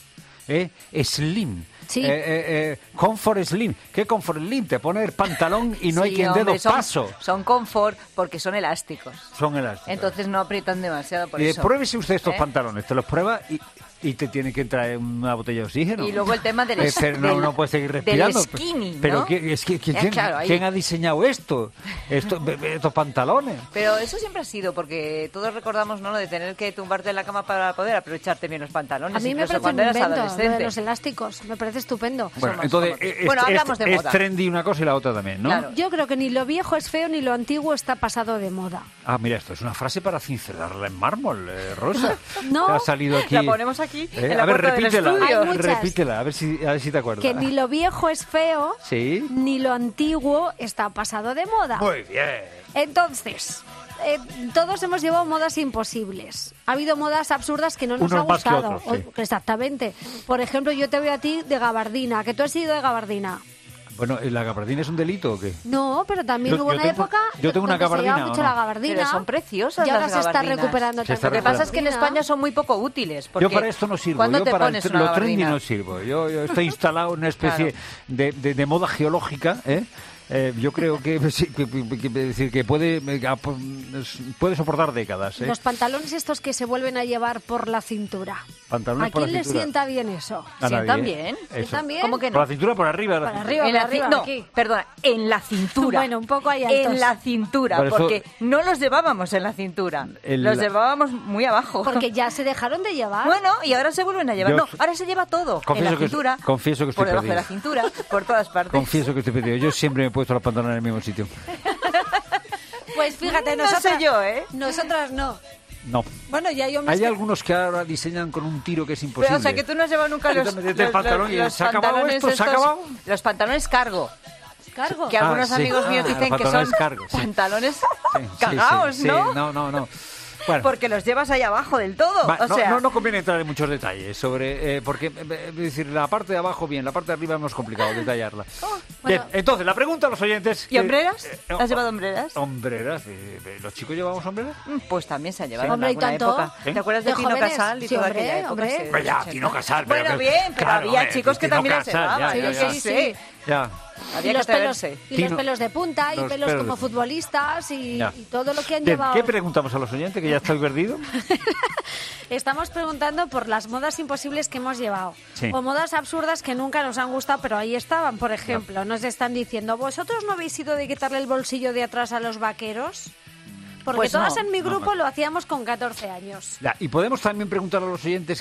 [SPEAKER 21] Slim.
[SPEAKER 1] Sí.
[SPEAKER 21] Comfort Slim. ¿Qué Comfort Slim? Te pones el pantalón y no hay quien dé dos pasos.
[SPEAKER 15] Son confort porque son elásticos.
[SPEAKER 21] Son elásticos.
[SPEAKER 15] Entonces no aprietan demasiado por eso.
[SPEAKER 21] Pruébese usted estos pantalones. Te los prueba y te tiene que traer una botella de oxígeno.
[SPEAKER 15] Y luego el tema del
[SPEAKER 21] no puede seguir respirando.
[SPEAKER 15] Del skinny, ¿no?
[SPEAKER 21] Pero ¿quién ha diseñado estos pantalones?
[SPEAKER 15] Pero eso siempre ha sido, porque todos recordamos, ¿no?, de tener que tumbarte en la cama para poder aprovecharte bien los pantalones.
[SPEAKER 1] A mí me parece un invento de los elásticos. Me parece estupendo.
[SPEAKER 21] Bueno, entonces
[SPEAKER 15] hablamos de moda.
[SPEAKER 21] Es trendy una cosa y la otra también, ¿no?
[SPEAKER 1] Claro. Yo creo que ni lo viejo es feo ni lo antiguo está pasado de moda.
[SPEAKER 21] Ah, mira, esto es una frase para cincelarla en mármol, Rosa.
[SPEAKER 1] No.
[SPEAKER 21] Ha salido aquí.
[SPEAKER 15] La ponemos aquí. En la
[SPEAKER 21] a ver,
[SPEAKER 1] repítela,
[SPEAKER 21] a ver si te acuerdas.
[SPEAKER 1] Que ni lo viejo es feo,
[SPEAKER 21] ¿sí?,
[SPEAKER 1] ni lo antiguo está pasado de moda.
[SPEAKER 21] Muy bien.
[SPEAKER 1] Entonces, todos hemos llevado modas imposibles. Ha habido modas absurdas que no nos ha gustado. Exactamente. Por ejemplo, yo te veo a ti de gabardina, que tú has sido de gabardina.
[SPEAKER 21] Bueno, ¿la gabardina es un delito o qué?
[SPEAKER 1] No, pero también hubo una época...
[SPEAKER 21] Yo tengo una gabardina.
[SPEAKER 1] Se lleva mucho la gabardina.
[SPEAKER 15] Pero son preciosas.
[SPEAKER 1] Y ahora
[SPEAKER 15] las
[SPEAKER 1] se está
[SPEAKER 15] gabardinas.
[SPEAKER 1] recuperando también.
[SPEAKER 15] Lo que pasa es que en España son muy poco útiles.
[SPEAKER 21] Yo para esto no sirvo. Yo para lo trendy no sirvo. Yo estoy instalado en una especie de moda geológica, yo creo que puede soportar décadas.
[SPEAKER 1] Los pantalones estos que se vuelven a llevar por la cintura. ¿A quién le sienta bien eso?
[SPEAKER 15] ¿Sientan bien?
[SPEAKER 1] ¿Sientan bien?
[SPEAKER 15] ¿Cómo que no?
[SPEAKER 21] Por la cintura, por arriba.
[SPEAKER 1] Por arriba,
[SPEAKER 15] no,
[SPEAKER 1] aquí.
[SPEAKER 15] Perdona, en la cintura.
[SPEAKER 1] Bueno, un poco ahí altos.
[SPEAKER 15] En la cintura, porque no los llevábamos en la cintura. Los llevábamos muy abajo.
[SPEAKER 1] Porque ya se dejaron de llevar.
[SPEAKER 15] Bueno, y ahora se vuelven a llevar. Ahora se lleva todo. En la cintura.
[SPEAKER 21] Confieso que estoy
[SPEAKER 15] por debajo
[SPEAKER 21] perdido.
[SPEAKER 15] de la cintura, por todas partes.
[SPEAKER 21] Confieso que estoy perdido. Yo siempre me he puesto los pantalones en el mismo sitio.
[SPEAKER 1] Pues fíjate,
[SPEAKER 15] no sé yo,
[SPEAKER 1] nosotras no.
[SPEAKER 21] No.
[SPEAKER 1] Bueno, ya hay hombres.
[SPEAKER 21] Hay algunos que ahora diseñan con un tiro que es imposible.
[SPEAKER 15] Pero, o sea, que tú no has llevado nunca los
[SPEAKER 21] pantalones. ¿Se ha acabado esto? ¿Se ha acabado?
[SPEAKER 15] Los pantalones cargo.
[SPEAKER 1] ¿Cargo?
[SPEAKER 15] Que algunos amigos míos dicen que son pantalones cagados, ¿no?
[SPEAKER 21] No. Bueno.
[SPEAKER 15] Porque los llevas ahí abajo del todo.
[SPEAKER 21] No conviene entrar en muchos detalles sobre porque es decir, la parte de abajo bien, la parte de arriba hemos complicado detallarla. Bien, entonces la pregunta a los oyentes.
[SPEAKER 15] ¿Y hombreras? ¿Has llevado hombreras?
[SPEAKER 21] Hombreras. ¿Los chicos llevamos hombreras?
[SPEAKER 15] Pues también se han llevado.
[SPEAKER 1] Hombre,
[SPEAKER 15] en alguna época. ¿Te acuerdas de Tino Casal y toda aquella época?
[SPEAKER 21] Pues ya, Tino Casal.
[SPEAKER 15] Bueno, bien, pero había chicos que también se llevaban.
[SPEAKER 1] Sí.
[SPEAKER 21] Ya.
[SPEAKER 15] Había que atreverse.
[SPEAKER 1] Y los pelos de punta, y pelos como futbolistas, y todo lo que han llevado.
[SPEAKER 21] ¿Qué preguntamos a los oyentes, que ya estoy perdido?
[SPEAKER 1] Estamos preguntando por las modas imposibles que hemos llevado. Sí. O modas absurdas que nunca nos han gustado, pero ahí estaban. Por ejemplo, nos están diciendo, ¿vosotros no habéis ido de quitarle el bolsillo de atrás a los vaqueros? Porque pues todas en mi grupo lo hacíamos con 14 años.
[SPEAKER 21] Y podemos también preguntar a los oyentes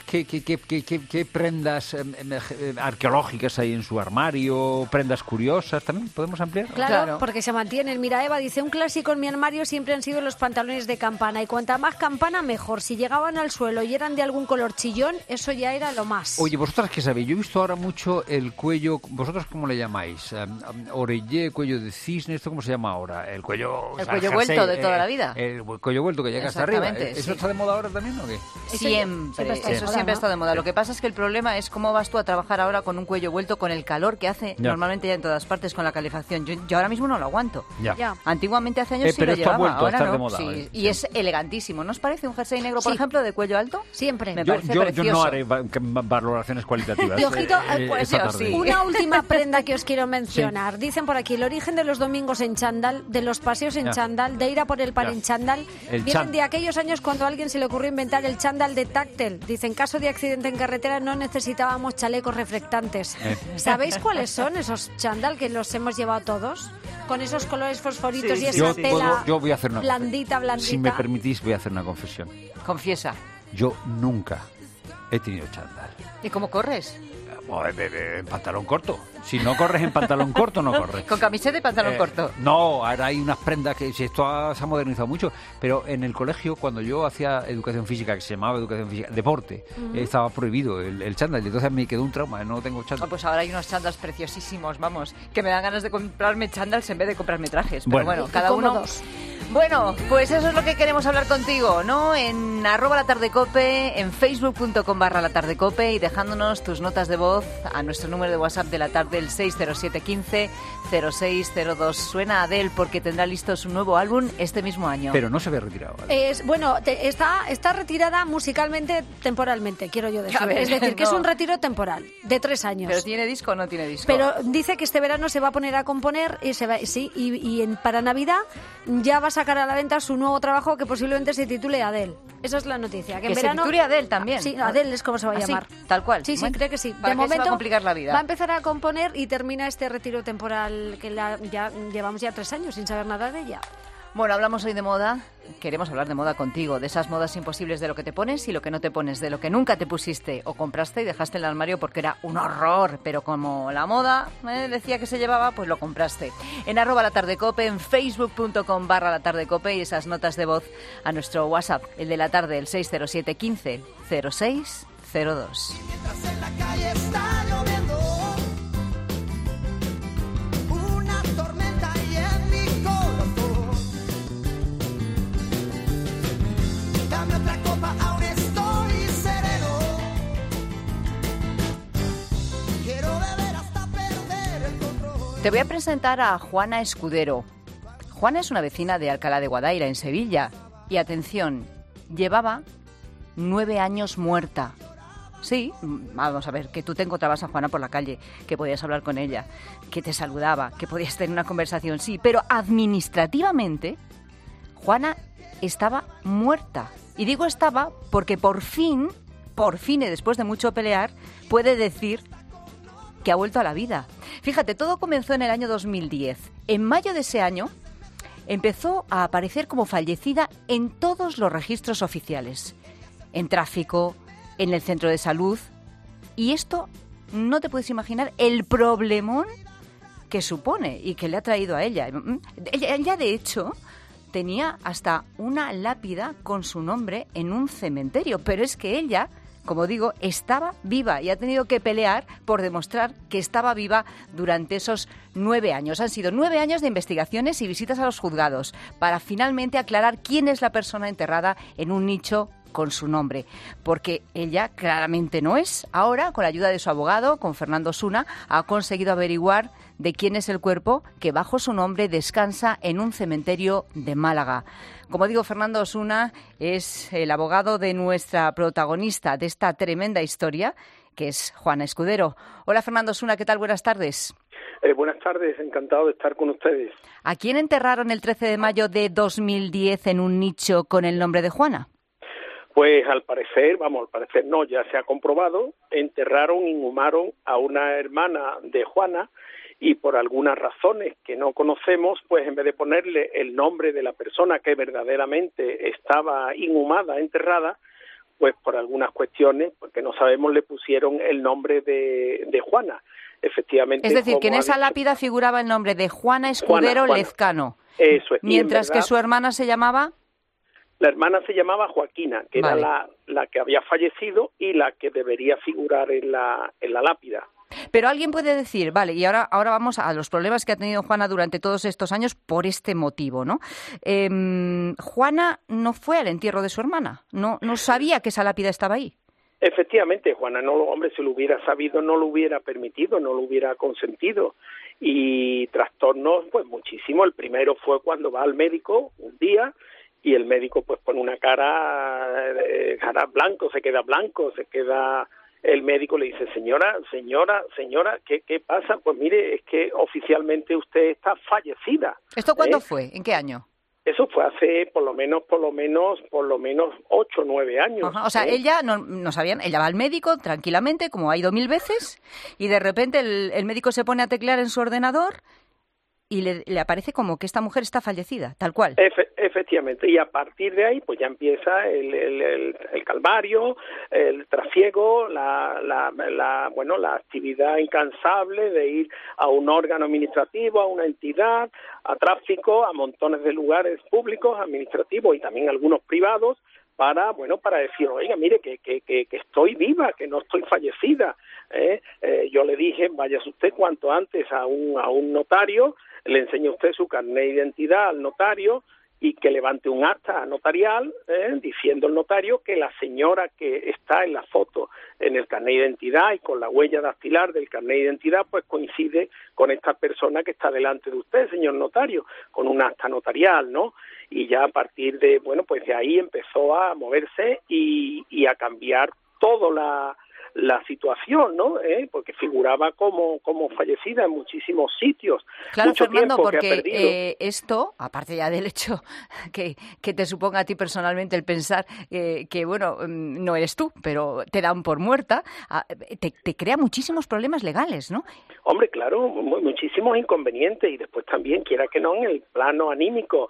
[SPEAKER 21] qué prendas arqueológicas hay en su armario, prendas curiosas, ¿también podemos ampliar?
[SPEAKER 1] Claro, porque se mantienen. Mira, Eva dice, un clásico en mi armario siempre han sido los pantalones de campana, y cuanta más campana mejor. Si llegaban al suelo y eran de algún color chillón, eso ya era lo más.
[SPEAKER 21] Oye, ¿vosotras qué sabéis? Yo he visto ahora mucho el cuello, ¿vosotros cómo le llamáis? Orellé, cuello de cisne, ¿esto cómo se llama ahora? El cuello
[SPEAKER 15] vuelto de toda la vida.
[SPEAKER 21] El cuello vuelto que llega hasta arriba. ¿Eso está de moda ahora también o qué?
[SPEAKER 15] Siempre ha estado de moda. Sí. Lo que pasa es que el problema es cómo vas tú a trabajar ahora con un cuello vuelto, con el calor que hace normalmente ya en todas partes con la calefacción. Yo ahora mismo no lo aguanto. Ya. Antiguamente hace años sí lo llevaba, ahora no. De moda, sí. Y es elegantísimo. ¿No os parece un jersey negro, por ejemplo, de cuello alto?
[SPEAKER 1] Siempre.
[SPEAKER 15] Me parece precioso.
[SPEAKER 21] Yo no haré valoraciones cualitativas.
[SPEAKER 1] Y ojito, una última prenda que os quiero mencionar. Dicen por aquí, el origen de los domingos en chándal, de los paseos en chándal, de ir a por el pan en chándal, vienen de aquellos años cuando a alguien se le ocurrió inventar el chándal de táctil. Dice, en caso de accidente en carretera no necesitábamos chalecos reflectantes. ¿Sabéis cuáles son esos chándal que los hemos llevado todos? Con esos colores fosforitos y esa tela
[SPEAKER 21] yo voy a hacer una
[SPEAKER 1] blandita.
[SPEAKER 21] Si me permitís, voy a hacer una confesión.
[SPEAKER 15] Confiesa.
[SPEAKER 21] Yo nunca he tenido chándal.
[SPEAKER 15] ¿Y cómo corres?
[SPEAKER 21] En pantalón corto. Si no corres en pantalón corto, no corres.
[SPEAKER 15] ¿Con camiseta y pantalón corto?
[SPEAKER 21] No, ahora hay unas prendas que se ha modernizado mucho. Pero en el colegio, cuando yo hacía educación física, que se llamaba educación física, deporte, estaba prohibido el chándal. Y entonces me quedó un trauma, no tengo chándal.
[SPEAKER 15] Pues ahora hay unos chándals preciosísimos, vamos, que me dan ganas de comprarme chándals en vez de comprarme trajes. Pero bueno cada uno... Bueno, pues eso es lo que queremos hablar contigo, ¿no? En @latardecope, en facebook.com/latardecope y dejándonos tus notas de voz a nuestro número de WhatsApp de la tarde, el 60715-0602. Suena Adele porque tendrá listo su nuevo álbum este mismo año.
[SPEAKER 21] Pero no se ve retirado.
[SPEAKER 1] Está retirada musicalmente, temporalmente, quiero yo decir. Es decir, que es un retiro temporal, de 3 años.
[SPEAKER 15] ¿Pero tiene disco o no tiene disco?
[SPEAKER 1] Pero dice que este verano se va a poner a componer y para Navidad ya va a sacar a la venta su nuevo trabajo que posiblemente se titule Adele. Esa es la noticia. Que en verano
[SPEAKER 15] se titule Adele también.
[SPEAKER 1] Sí, Adele es como se va a llamar.
[SPEAKER 15] Tal cual.
[SPEAKER 1] Sí, creo que sí.
[SPEAKER 15] De momento se va a complicar la vida.
[SPEAKER 1] Va a empezar a componer y termina este retiro temporal que llevamos ya 3 años sin saber nada de ella.
[SPEAKER 15] Bueno, hablamos hoy de moda. Queremos hablar de moda contigo, de esas modas imposibles, de lo que te pones y lo que no te pones, de lo que nunca te pusiste o compraste y dejaste en el armario porque era un horror, pero como la moda decía que se llevaba, pues lo compraste. En @latardecope, en facebook.com/latardecope y esas notas de voz a nuestro WhatsApp, el de la tarde, el 60715-0602. Te voy a presentar a Juana Escudero. Juana es una vecina de Alcalá de Guadaira, en Sevilla. Y atención, llevaba 9 años muerta. Sí, vamos a ver, que tú te encontrabas a Juana por la calle, que podías hablar con ella, que te saludaba, que podías tener una conversación, sí, pero administrativamente Juana estaba muerta. Y digo estaba porque por fin, y después de mucho pelear, puede decir que ha vuelto a la vida. Fíjate, todo comenzó en el año 2010. En mayo de ese año empezó a aparecer como fallecida en todos los registros oficiales. En tráfico, en el centro de salud. Y esto, no te puedes imaginar el problemón que supone y que le ha traído a ella. Ella, de hecho, tenía hasta una lápida con su nombre en un cementerio. Pero es que ella, como digo, estaba viva y ha tenido que pelear por demostrar que estaba viva durante esos 9 años. Han sido 9 años de investigaciones y visitas a los juzgados para finalmente aclarar quién es la persona enterrada en un nicho con su nombre, porque ella claramente no es. Ahora, con la ayuda de su abogado, con Fernando Osuna, ha conseguido averiguar de quién es el cuerpo que bajo su nombre descansa en un cementerio de Málaga. Como digo, Fernando Osuna es el abogado de nuestra protagonista de esta tremenda historia, que es Juana Escudero. Hola, Fernando Osuna, ¿qué tal? Buenas tardes.
[SPEAKER 4] Buenas tardes, encantado de estar con ustedes.
[SPEAKER 15] ¿A quién enterraron el 13 de mayo de 2010 en un nicho con el nombre de Juana?
[SPEAKER 4] Pues al parecer no, ya se ha comprobado, inhumaron a una hermana de Juana y por algunas razones que no conocemos, pues en vez de ponerle el nombre de la persona que verdaderamente estaba inhumada, enterrada, pues por algunas cuestiones, porque no sabemos, le pusieron el nombre de Juana. Efectivamente.
[SPEAKER 15] Es decir, que en esa lápida figuraba el nombre de Juana Escudero Lezcano.
[SPEAKER 4] Eso es.
[SPEAKER 15] Mientras que su hermana se llamaba...
[SPEAKER 4] La hermana se llamaba Joaquina, que era la que había fallecido y la que debería figurar en la lápida.
[SPEAKER 15] Pero alguien puede decir, vale, y ahora vamos a los problemas que ha tenido Juana durante todos estos años por este motivo, ¿no? Juana no fue al entierro de su hermana, no sabía que esa lápida estaba ahí.
[SPEAKER 4] Efectivamente, Juana, si lo hubiera sabido, no lo hubiera permitido, no lo hubiera consentido. Y trastornos, pues muchísimo. El primero fue cuando va al médico un día y el médico pues pone una cara blanco, el médico le dice, señora, ¿qué pasa? Pues mire, es que oficialmente usted está fallecida.
[SPEAKER 15] ¿Esto cuándo fue? ¿En qué año?
[SPEAKER 4] Eso fue hace por lo menos 8 o 9 años.
[SPEAKER 15] Ajá, o sea, ella no sabían, ella va al médico tranquilamente, como ha ido 1000 veces, y de repente el médico se pone a teclear en su ordenador y le aparece como que esta mujer está fallecida, tal cual.
[SPEAKER 4] Efectivamente, y a partir de ahí pues ya empieza el calvario, el trasiego, la actividad incansable de ir a un órgano administrativo, a una entidad, a tráfico, a montones de lugares públicos, administrativos y también algunos privados, para decir, oiga, mire, que estoy viva, que no estoy fallecida. Yo le dije, váyase usted cuanto antes a un notario, le enseñe usted su carnet de identidad al notario y que levante un acta notarial diciendo el notario que la señora que está en la foto en el carnet de identidad y con la huella dactilar del carnet de identidad pues coincide con esta persona que está delante de usted, señor notario, con un acta notarial, ¿no? Y ya a partir de, de ahí empezó a moverse y a cambiar toda la situación, ¿no? Porque figuraba como fallecida en muchísimos sitios.
[SPEAKER 15] Claro,
[SPEAKER 4] mucho
[SPEAKER 15] Fernando,
[SPEAKER 4] tiempo que
[SPEAKER 15] porque esto, aparte ya del hecho que te suponga a ti personalmente el pensar que, no eres tú, pero te dan por muerta, te crea muchísimos problemas legales, ¿no?
[SPEAKER 4] Hombre, claro, muchísimos inconvenientes y después también, quiera que no, en el plano anímico,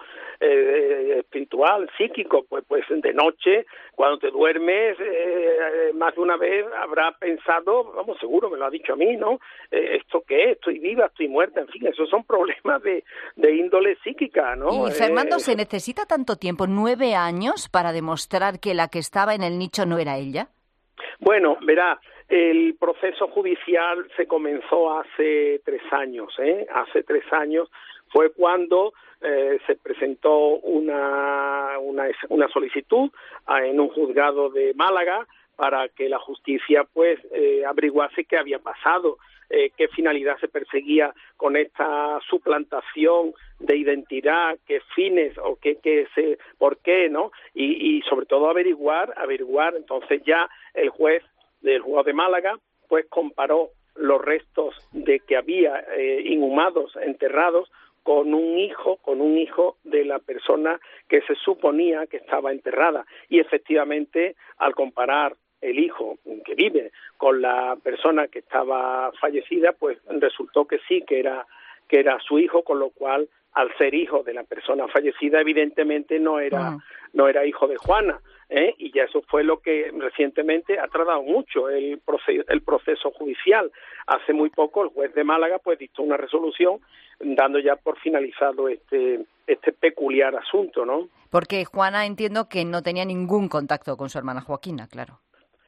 [SPEAKER 4] espiritual, psíquico, pues de noche, cuando te duermes, más de una vez habrá pensado, seguro me lo ha dicho a mí, ¿no? ¿Esto qué es? ¿Estoy viva? ¿Estoy muerta? En fin, esos son problemas de índole psíquica, ¿no?
[SPEAKER 15] Y Fernando, ¿se necesita tanto tiempo, 9 años, para demostrar que la que estaba en el nicho no era ella?
[SPEAKER 4] Bueno, verá, el proceso judicial se comenzó hace 3 años, Hace 3 años fue cuando se presentó una solicitud en un juzgado de Málaga para que la justicia pues averiguase qué había pasado, qué finalidad se perseguía con esta suplantación de identidad, qué fines o por qué, ¿no? Y sobre todo averiguar, entonces ya el juez del juzgado de Málaga pues comparó los restos de que había inhumados, enterrados, con un hijo de la persona que se suponía que estaba enterrada. Y efectivamente, al comparar el hijo que vive con la persona que estaba fallecida, pues resultó que sí, que era su hijo, con lo cual, al ser hijo de la persona fallecida, evidentemente no era hijo de Juana. Y ya eso fue lo que recientemente ha tardado mucho el proceso judicial. Hace muy poco el juez de Málaga pues dictó una resolución dando ya por finalizado este peculiar asunto, ¿no?
[SPEAKER 15] Porque Juana, entiendo que no tenía ningún contacto con su hermana Joaquina, claro.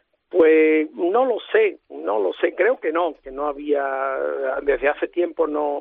[SPEAKER 4] Pues no lo sé, creo que no había, desde hace tiempo no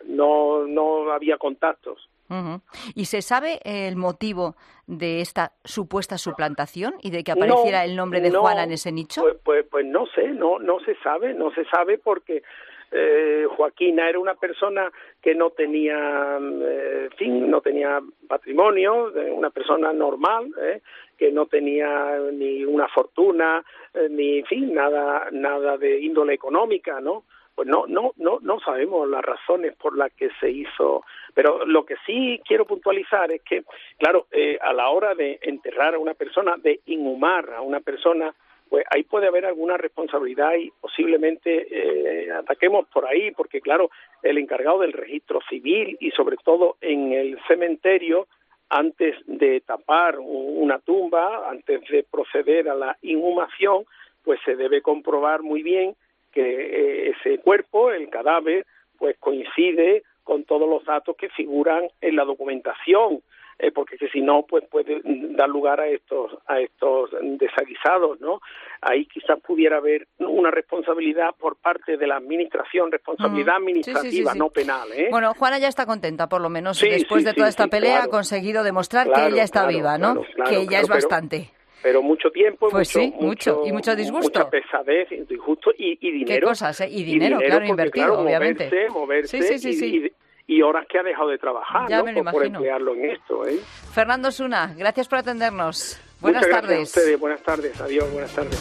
[SPEAKER 4] había contactos.
[SPEAKER 15] Uh-huh. ¿Y se sabe el motivo de esta supuesta suplantación y de que apareciera el nombre de Juana en ese nicho?
[SPEAKER 4] Pues no sé, no se sabe porque Joaquina era una persona que no tenía no tenía patrimonio, una persona normal, que no tenía ni una fortuna, ni nada de índole económica, ¿no? pues no sabemos las razones por las que se hizo. Pero lo que sí quiero puntualizar es que, claro, a la hora de enterrar a una persona, de inhumar a una persona, pues ahí puede haber alguna responsabilidad y posiblemente ataquemos por ahí, porque claro, el encargado del registro civil y sobre todo en el cementerio, antes de tapar una tumba, antes de proceder a la inhumación, pues se debe comprobar muy bien que ese cuerpo, el cadáver, pues coincide con todos los datos que figuran en la documentación, porque que si no, pues puede dar lugar a estos desaguisados, ¿no? Ahí quizás pudiera haber una responsabilidad por parte de la administración, responsabilidad administrativa,
[SPEAKER 15] sí.
[SPEAKER 4] no penal, ¿eh?
[SPEAKER 15] Bueno, Juana ya está contenta, por lo menos, después de toda esta pelea,
[SPEAKER 4] claro.
[SPEAKER 15] Ha conseguido demostrar que ella está viva, ¿no? Que ya es bastante.
[SPEAKER 4] Pero mucho tiempo,
[SPEAKER 15] pues mucho disgusto,
[SPEAKER 4] mucha pesadez, injusto y dinero.
[SPEAKER 15] ¿Qué cosas? Y dinero, claro,
[SPEAKER 4] porque,
[SPEAKER 15] invertido,
[SPEAKER 4] claro,
[SPEAKER 15] obviamente.
[SPEAKER 4] Moverse y horas que ha dejado de trabajar,
[SPEAKER 15] ya
[SPEAKER 4] ¿no?
[SPEAKER 15] me lo
[SPEAKER 4] por
[SPEAKER 15] imagino.
[SPEAKER 4] emplearlo en esto, ¿eh?
[SPEAKER 15] Fernando Osuna, gracias por atendernos. Buenas
[SPEAKER 4] Muchas
[SPEAKER 15] tardes.
[SPEAKER 4] Gracias a ustedes, buenas tardes, adiós, buenas tardes.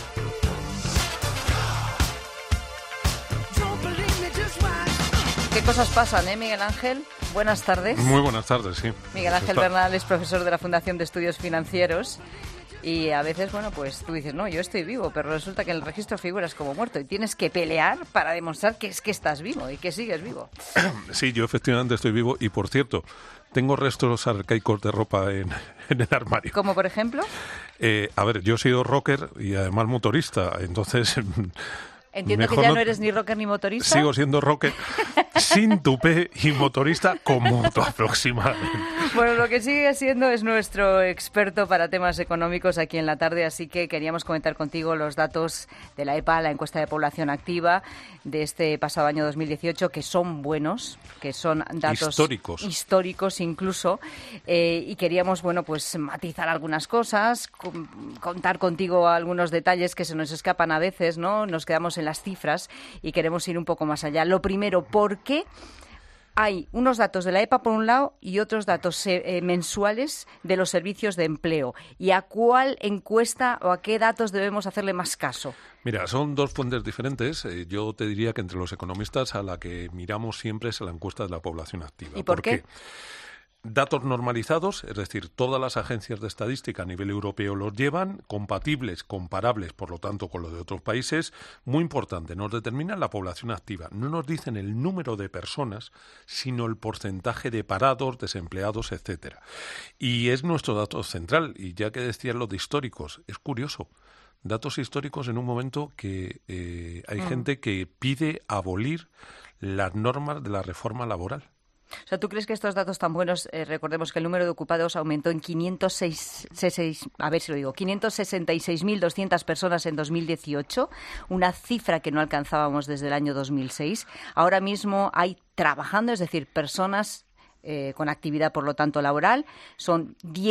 [SPEAKER 15] ¿Qué cosas pasan, Miguel Ángel? Buenas tardes.
[SPEAKER 6] Muy buenas tardes, sí.
[SPEAKER 15] Miguel Ángel Bernal es profesor de la Fundación de Estudios Financieros y a veces, bueno, pues tú dices, no, yo estoy vivo, pero resulta que en el registro figuras como muerto y tienes que pelear para demostrar que es que estás vivo y que sigues vivo.
[SPEAKER 6] Sí, yo efectivamente estoy vivo y, por cierto, tengo restos arcaicos de ropa en el armario.
[SPEAKER 15] ¿Como por ejemplo?
[SPEAKER 6] A ver, yo he sido rocker y además motorista, entonces...
[SPEAKER 15] Entiendo que ya no eres ni rocker ni motorista.
[SPEAKER 6] Sigo siendo rocker sin tupé y motorista con moto aproximadamente.
[SPEAKER 15] Bueno, lo que sigue siendo es nuestro experto para temas económicos aquí en la tarde, así que queríamos comentar contigo los datos de la EPA, la encuesta de población activa de este pasado año 2018, que son buenos, que son datos históricos incluso, y queríamos, bueno, pues matizar algunas cosas, contar contigo algunos detalles que se nos escapan a veces, ¿no? Nos quedamos en las cifras y queremos ir un poco más allá. Lo primero, ¿por qué hay unos datos de la EPA por un lado y otros datos mensuales de los servicios de empleo? ¿Y a cuál encuesta o a qué datos debemos hacerle más caso?
[SPEAKER 6] Mira, son dos fuentes diferentes. Yo te diría que entre los economistas a la que miramos siempre es a la encuesta de la población activa.
[SPEAKER 15] ¿Y por qué?
[SPEAKER 6] Datos normalizados, es decir, todas las agencias de estadística a nivel europeo los llevan, compatibles, comparables, por lo tanto, con lo de otros países. Muy importante, nos determinan la población activa. No nos dicen el número de personas, sino el porcentaje de parados, desempleados, etcétera. Y es nuestro dato central. Y ya que decías lo de históricos, es curioso. Datos históricos en un momento que hay gente que pide abolir las normas de la reforma laboral.
[SPEAKER 15] O sea, ¿tú crees que estos datos tan buenos, recordemos que el número de ocupados aumentó en 566.200 personas en 2018, una cifra que no alcanzábamos desde el año 2006. Ahora mismo hay trabajando, es decir, personas con actividad, por lo tanto, laboral, son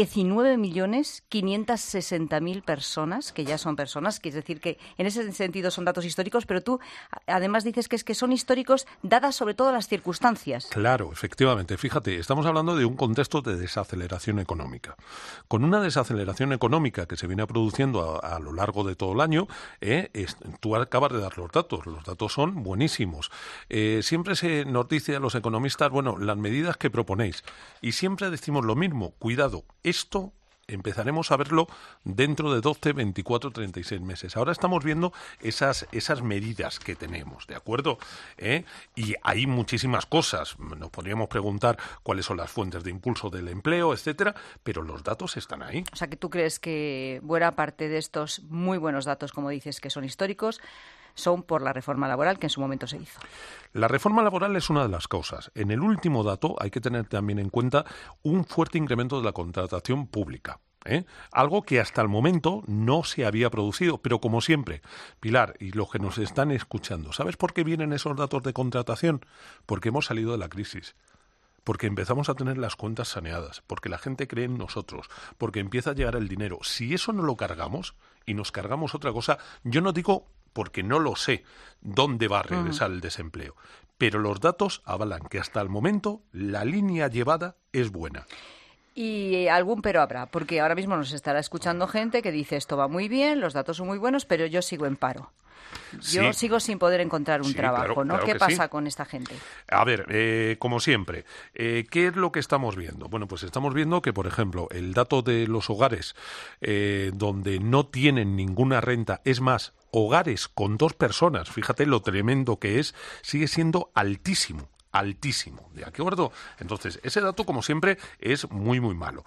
[SPEAKER 15] 19.560.000 personas, que ya son personas, que es decir, que en ese sentido son datos históricos, pero tú además dices que son históricos dadas sobre todo las circunstancias.
[SPEAKER 6] Claro, efectivamente. Fíjate, estamos hablando de un contexto de desaceleración económica. Con una desaceleración económica que se viene produciendo a lo largo de todo el año, tú acabas de dar los datos son buenísimos. Siempre se nos dice a los economistas, bueno, las medidas que proponéis, y siempre decimos lo mismo, cuidado, esto empezaremos a verlo dentro de 12, 24, 36 meses. Ahora estamos viendo esas medidas que tenemos, ¿de acuerdo? Y hay muchísimas cosas. Nos podríamos preguntar cuáles son las fuentes de impulso del empleo, etcétera, pero los datos están ahí.
[SPEAKER 15] O sea, que tú crees que buena parte de estos muy buenos datos, como dices, que son históricos, son por la reforma laboral que en su momento se hizo.
[SPEAKER 6] La reforma laboral es una de las causas. En el último dato hay que tener también en cuenta un fuerte incremento de la contratación pública. Algo que hasta el momento no se había producido, pero como siempre, Pilar, y los que nos están escuchando, ¿sabes por qué vienen esos datos de contratación? Porque hemos salido de la crisis. Porque empezamos a tener las cuentas saneadas, porque la gente cree en nosotros, porque empieza a llegar el dinero. Si eso no lo cargamos y nos cargamos otra cosa, yo no digo, porque no lo sé, dónde va a regresar el desempleo, pero los datos avalan que hasta el momento la línea llevada es buena.
[SPEAKER 15] Y algún pero habrá, porque ahora mismo nos estará escuchando gente que dice esto va muy bien, los datos son muy buenos, pero yo sigo en paro. Yo sigo sin poder encontrar un trabajo,
[SPEAKER 6] claro,
[SPEAKER 15] ¿no?
[SPEAKER 6] claro
[SPEAKER 15] ¿Qué
[SPEAKER 6] que
[SPEAKER 15] pasa
[SPEAKER 6] sí.
[SPEAKER 15] con esta gente?
[SPEAKER 6] A ver, como siempre, ¿qué es lo que estamos viendo? Bueno, pues estamos viendo que, por ejemplo, el dato de los hogares donde no tienen ninguna renta, es más, hogares con 2 personas, fíjate lo tremendo que es, sigue siendo altísimo, ¿de acuerdo? Entonces, ese dato, como siempre, es muy, muy malo.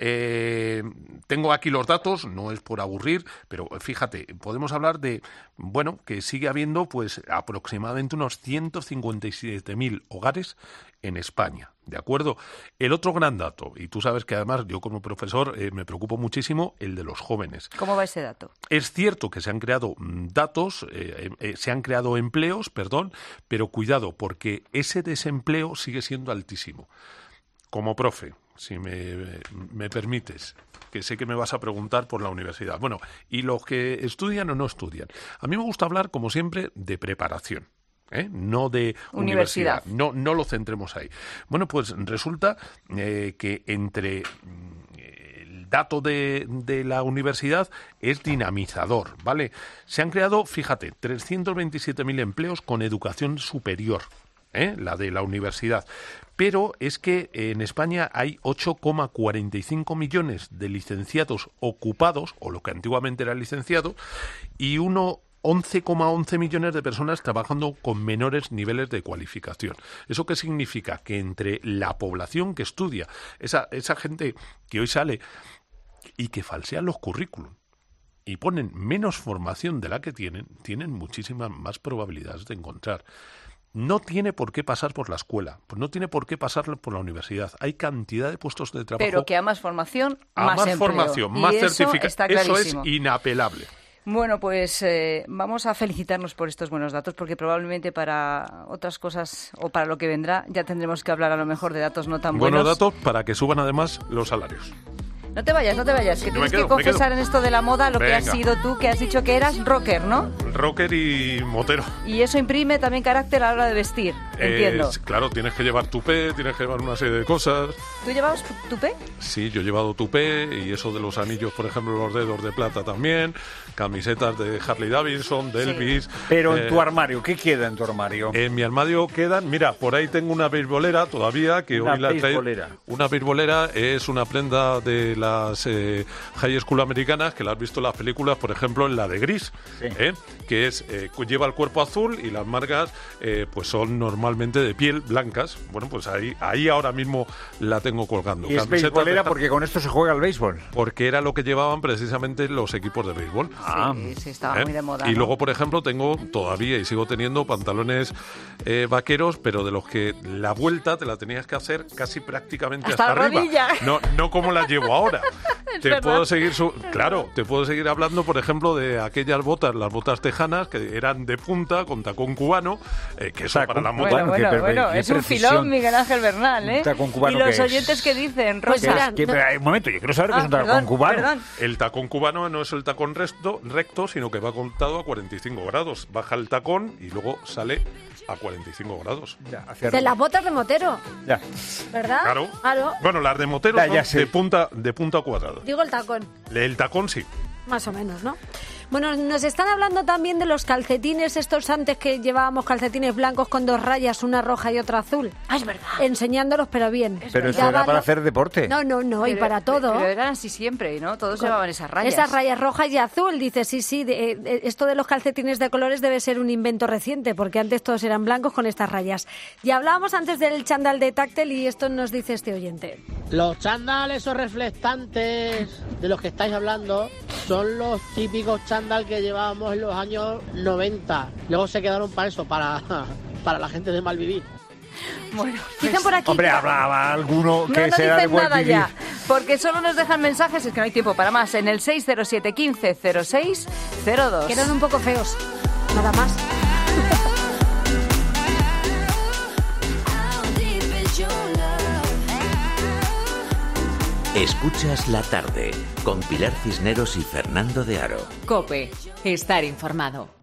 [SPEAKER 6] Tengo aquí los datos, no es por aburrir, pero fíjate, podemos hablar de, bueno, que sigue habiendo pues aproximadamente unos 157.000 hogares en España, ¿de acuerdo? El otro gran dato, y tú sabes que además yo como profesor me preocupo muchísimo, el de los jóvenes.
[SPEAKER 15] ¿Cómo va ese dato?
[SPEAKER 6] Es cierto que se han creado se han creado empleos, pero cuidado, porque ese desempleo sigue siendo altísimo. Como profe, si me permites, que sé que me vas a preguntar por la universidad. Bueno, y los que estudian o no estudian. A mí me gusta hablar, como siempre, de preparación. No de universidad. No lo centremos ahí. Bueno, pues resulta que entre el dato de la universidad es dinamizador, ¿vale? Se han creado, fíjate, 327.000 empleos con educación superior, la de la universidad. Pero es que en España hay 8,45 millones de licenciados ocupados, o lo que antiguamente era licenciado, y 11,11 millones de personas trabajando con menores niveles de cualificación. ¿Eso qué significa? Que entre la población que estudia, esa gente que hoy sale y que falsean los currículum y ponen menos formación de la que tienen muchísimas más probabilidades de encontrar. No tiene por qué pasar por la escuela, pues no tiene por qué pasar por la universidad. Hay cantidad de puestos de trabajo.
[SPEAKER 15] Pero que a más formación, más empleo.
[SPEAKER 6] Formación, más certificación. Eso es inapelable.
[SPEAKER 15] Bueno, pues vamos a felicitarnos por estos buenos datos, porque probablemente para otras cosas o para lo que vendrá ya tendremos que hablar a lo mejor de datos no tan buenos.
[SPEAKER 6] Buenos datos para que suban además los salarios.
[SPEAKER 15] No te vayas, que tienes que confesar en esto de la moda lo que has sido tú, que has dicho que eras rocker, ¿no?
[SPEAKER 6] Rocker y motero.
[SPEAKER 15] Y eso imprime también carácter a la hora de vestir, entiendo.
[SPEAKER 6] Claro, tienes que llevar tupé, tienes que llevar una serie de cosas.
[SPEAKER 15] ¿Tú llevabas tupé?
[SPEAKER 6] Sí, yo he llevado tupé y eso de los anillos, por ejemplo, los dedos de plata también, camisetas de Harley Davidson, de Elvis.
[SPEAKER 21] Pero en tu armario, ¿qué queda en tu armario?
[SPEAKER 6] En mi armario quedan, mira, por ahí tengo una beisbolera todavía, que hoy la traigo. Una beisbolera es una prenda de las high school americanas, que la has visto en las películas, por ejemplo, en la de Gris, que es lleva el cuerpo azul y las marcas pues son normalmente de piel blancas. Bueno, pues ahí ahora mismo la tengo colgando.
[SPEAKER 21] ¿Y es beisbolera porque con esto se juega al béisbol?
[SPEAKER 6] Porque era lo que llevaban precisamente los equipos de béisbol.
[SPEAKER 15] Sí, estaba muy de moda.
[SPEAKER 6] Y luego, por ejemplo, tengo todavía y sigo teniendo pantalones vaqueros, pero de los que la vuelta te la tenías que hacer casi prácticamente hasta arriba. No como la llevo ahora. Te puedo seguir hablando, por ejemplo, de aquellas botas, las botas tejanas, que eran de punta, con tacón cubano, que eso para la moda...
[SPEAKER 15] Bueno, es un filón, Miguel Ángel Bernal, ¿eh?
[SPEAKER 21] ¿Tacón cubano?
[SPEAKER 15] ¿Y los oyentes qué dicen?
[SPEAKER 21] Pues un momento, yo quiero saber qué es un tacón cubano.
[SPEAKER 15] Perdón.
[SPEAKER 6] El tacón cubano no es el tacón recto, sino que va contado a 45 grados. Baja el tacón y luego sale a 45 grados.
[SPEAKER 1] De las botas de motero.
[SPEAKER 21] Ya.
[SPEAKER 1] ¿Verdad?
[SPEAKER 6] Claro. Bueno, las de motero son de punta cuadrada.
[SPEAKER 1] Digo el tacón.
[SPEAKER 6] El tacón sí.
[SPEAKER 1] Más o menos, ¿no? Bueno, nos están hablando también de los calcetines estos antes, que llevábamos calcetines blancos con 2 rayas, una roja y otra azul.
[SPEAKER 15] Es verdad.
[SPEAKER 1] Enseñándolos, pero bien.
[SPEAKER 21] Pero eso era para hacer deporte.
[SPEAKER 1] No, y para todo.
[SPEAKER 15] Pero eran así siempre, ¿no? Todos llevaban esas rayas.
[SPEAKER 1] Esas rayas rojas y azul. Dice, sí, esto de los calcetines de colores debe ser un invento reciente, porque antes todos eran blancos con estas rayas. Y hablábamos antes del chándal de táctil y esto nos dice este oyente.
[SPEAKER 8] Los chándales esos reflectantes de los que estáis hablando son los típicos chándal que llevábamos en los años 90. Luego se quedaron para eso, para la gente de mal vivir.
[SPEAKER 15] Bueno, dicen por aquí...
[SPEAKER 21] Hombre, habrá alguno que sea de buen vivir.
[SPEAKER 15] Ya, porque solo nos dejan mensajes, es que no hay tiempo para más, en el 607 15 06 02.
[SPEAKER 1] Que eran un poco feos, nada más.
[SPEAKER 3] Escuchas la tarde con Pilar Cisneros y Fernando de Aro.
[SPEAKER 2] COPE. Estar informado.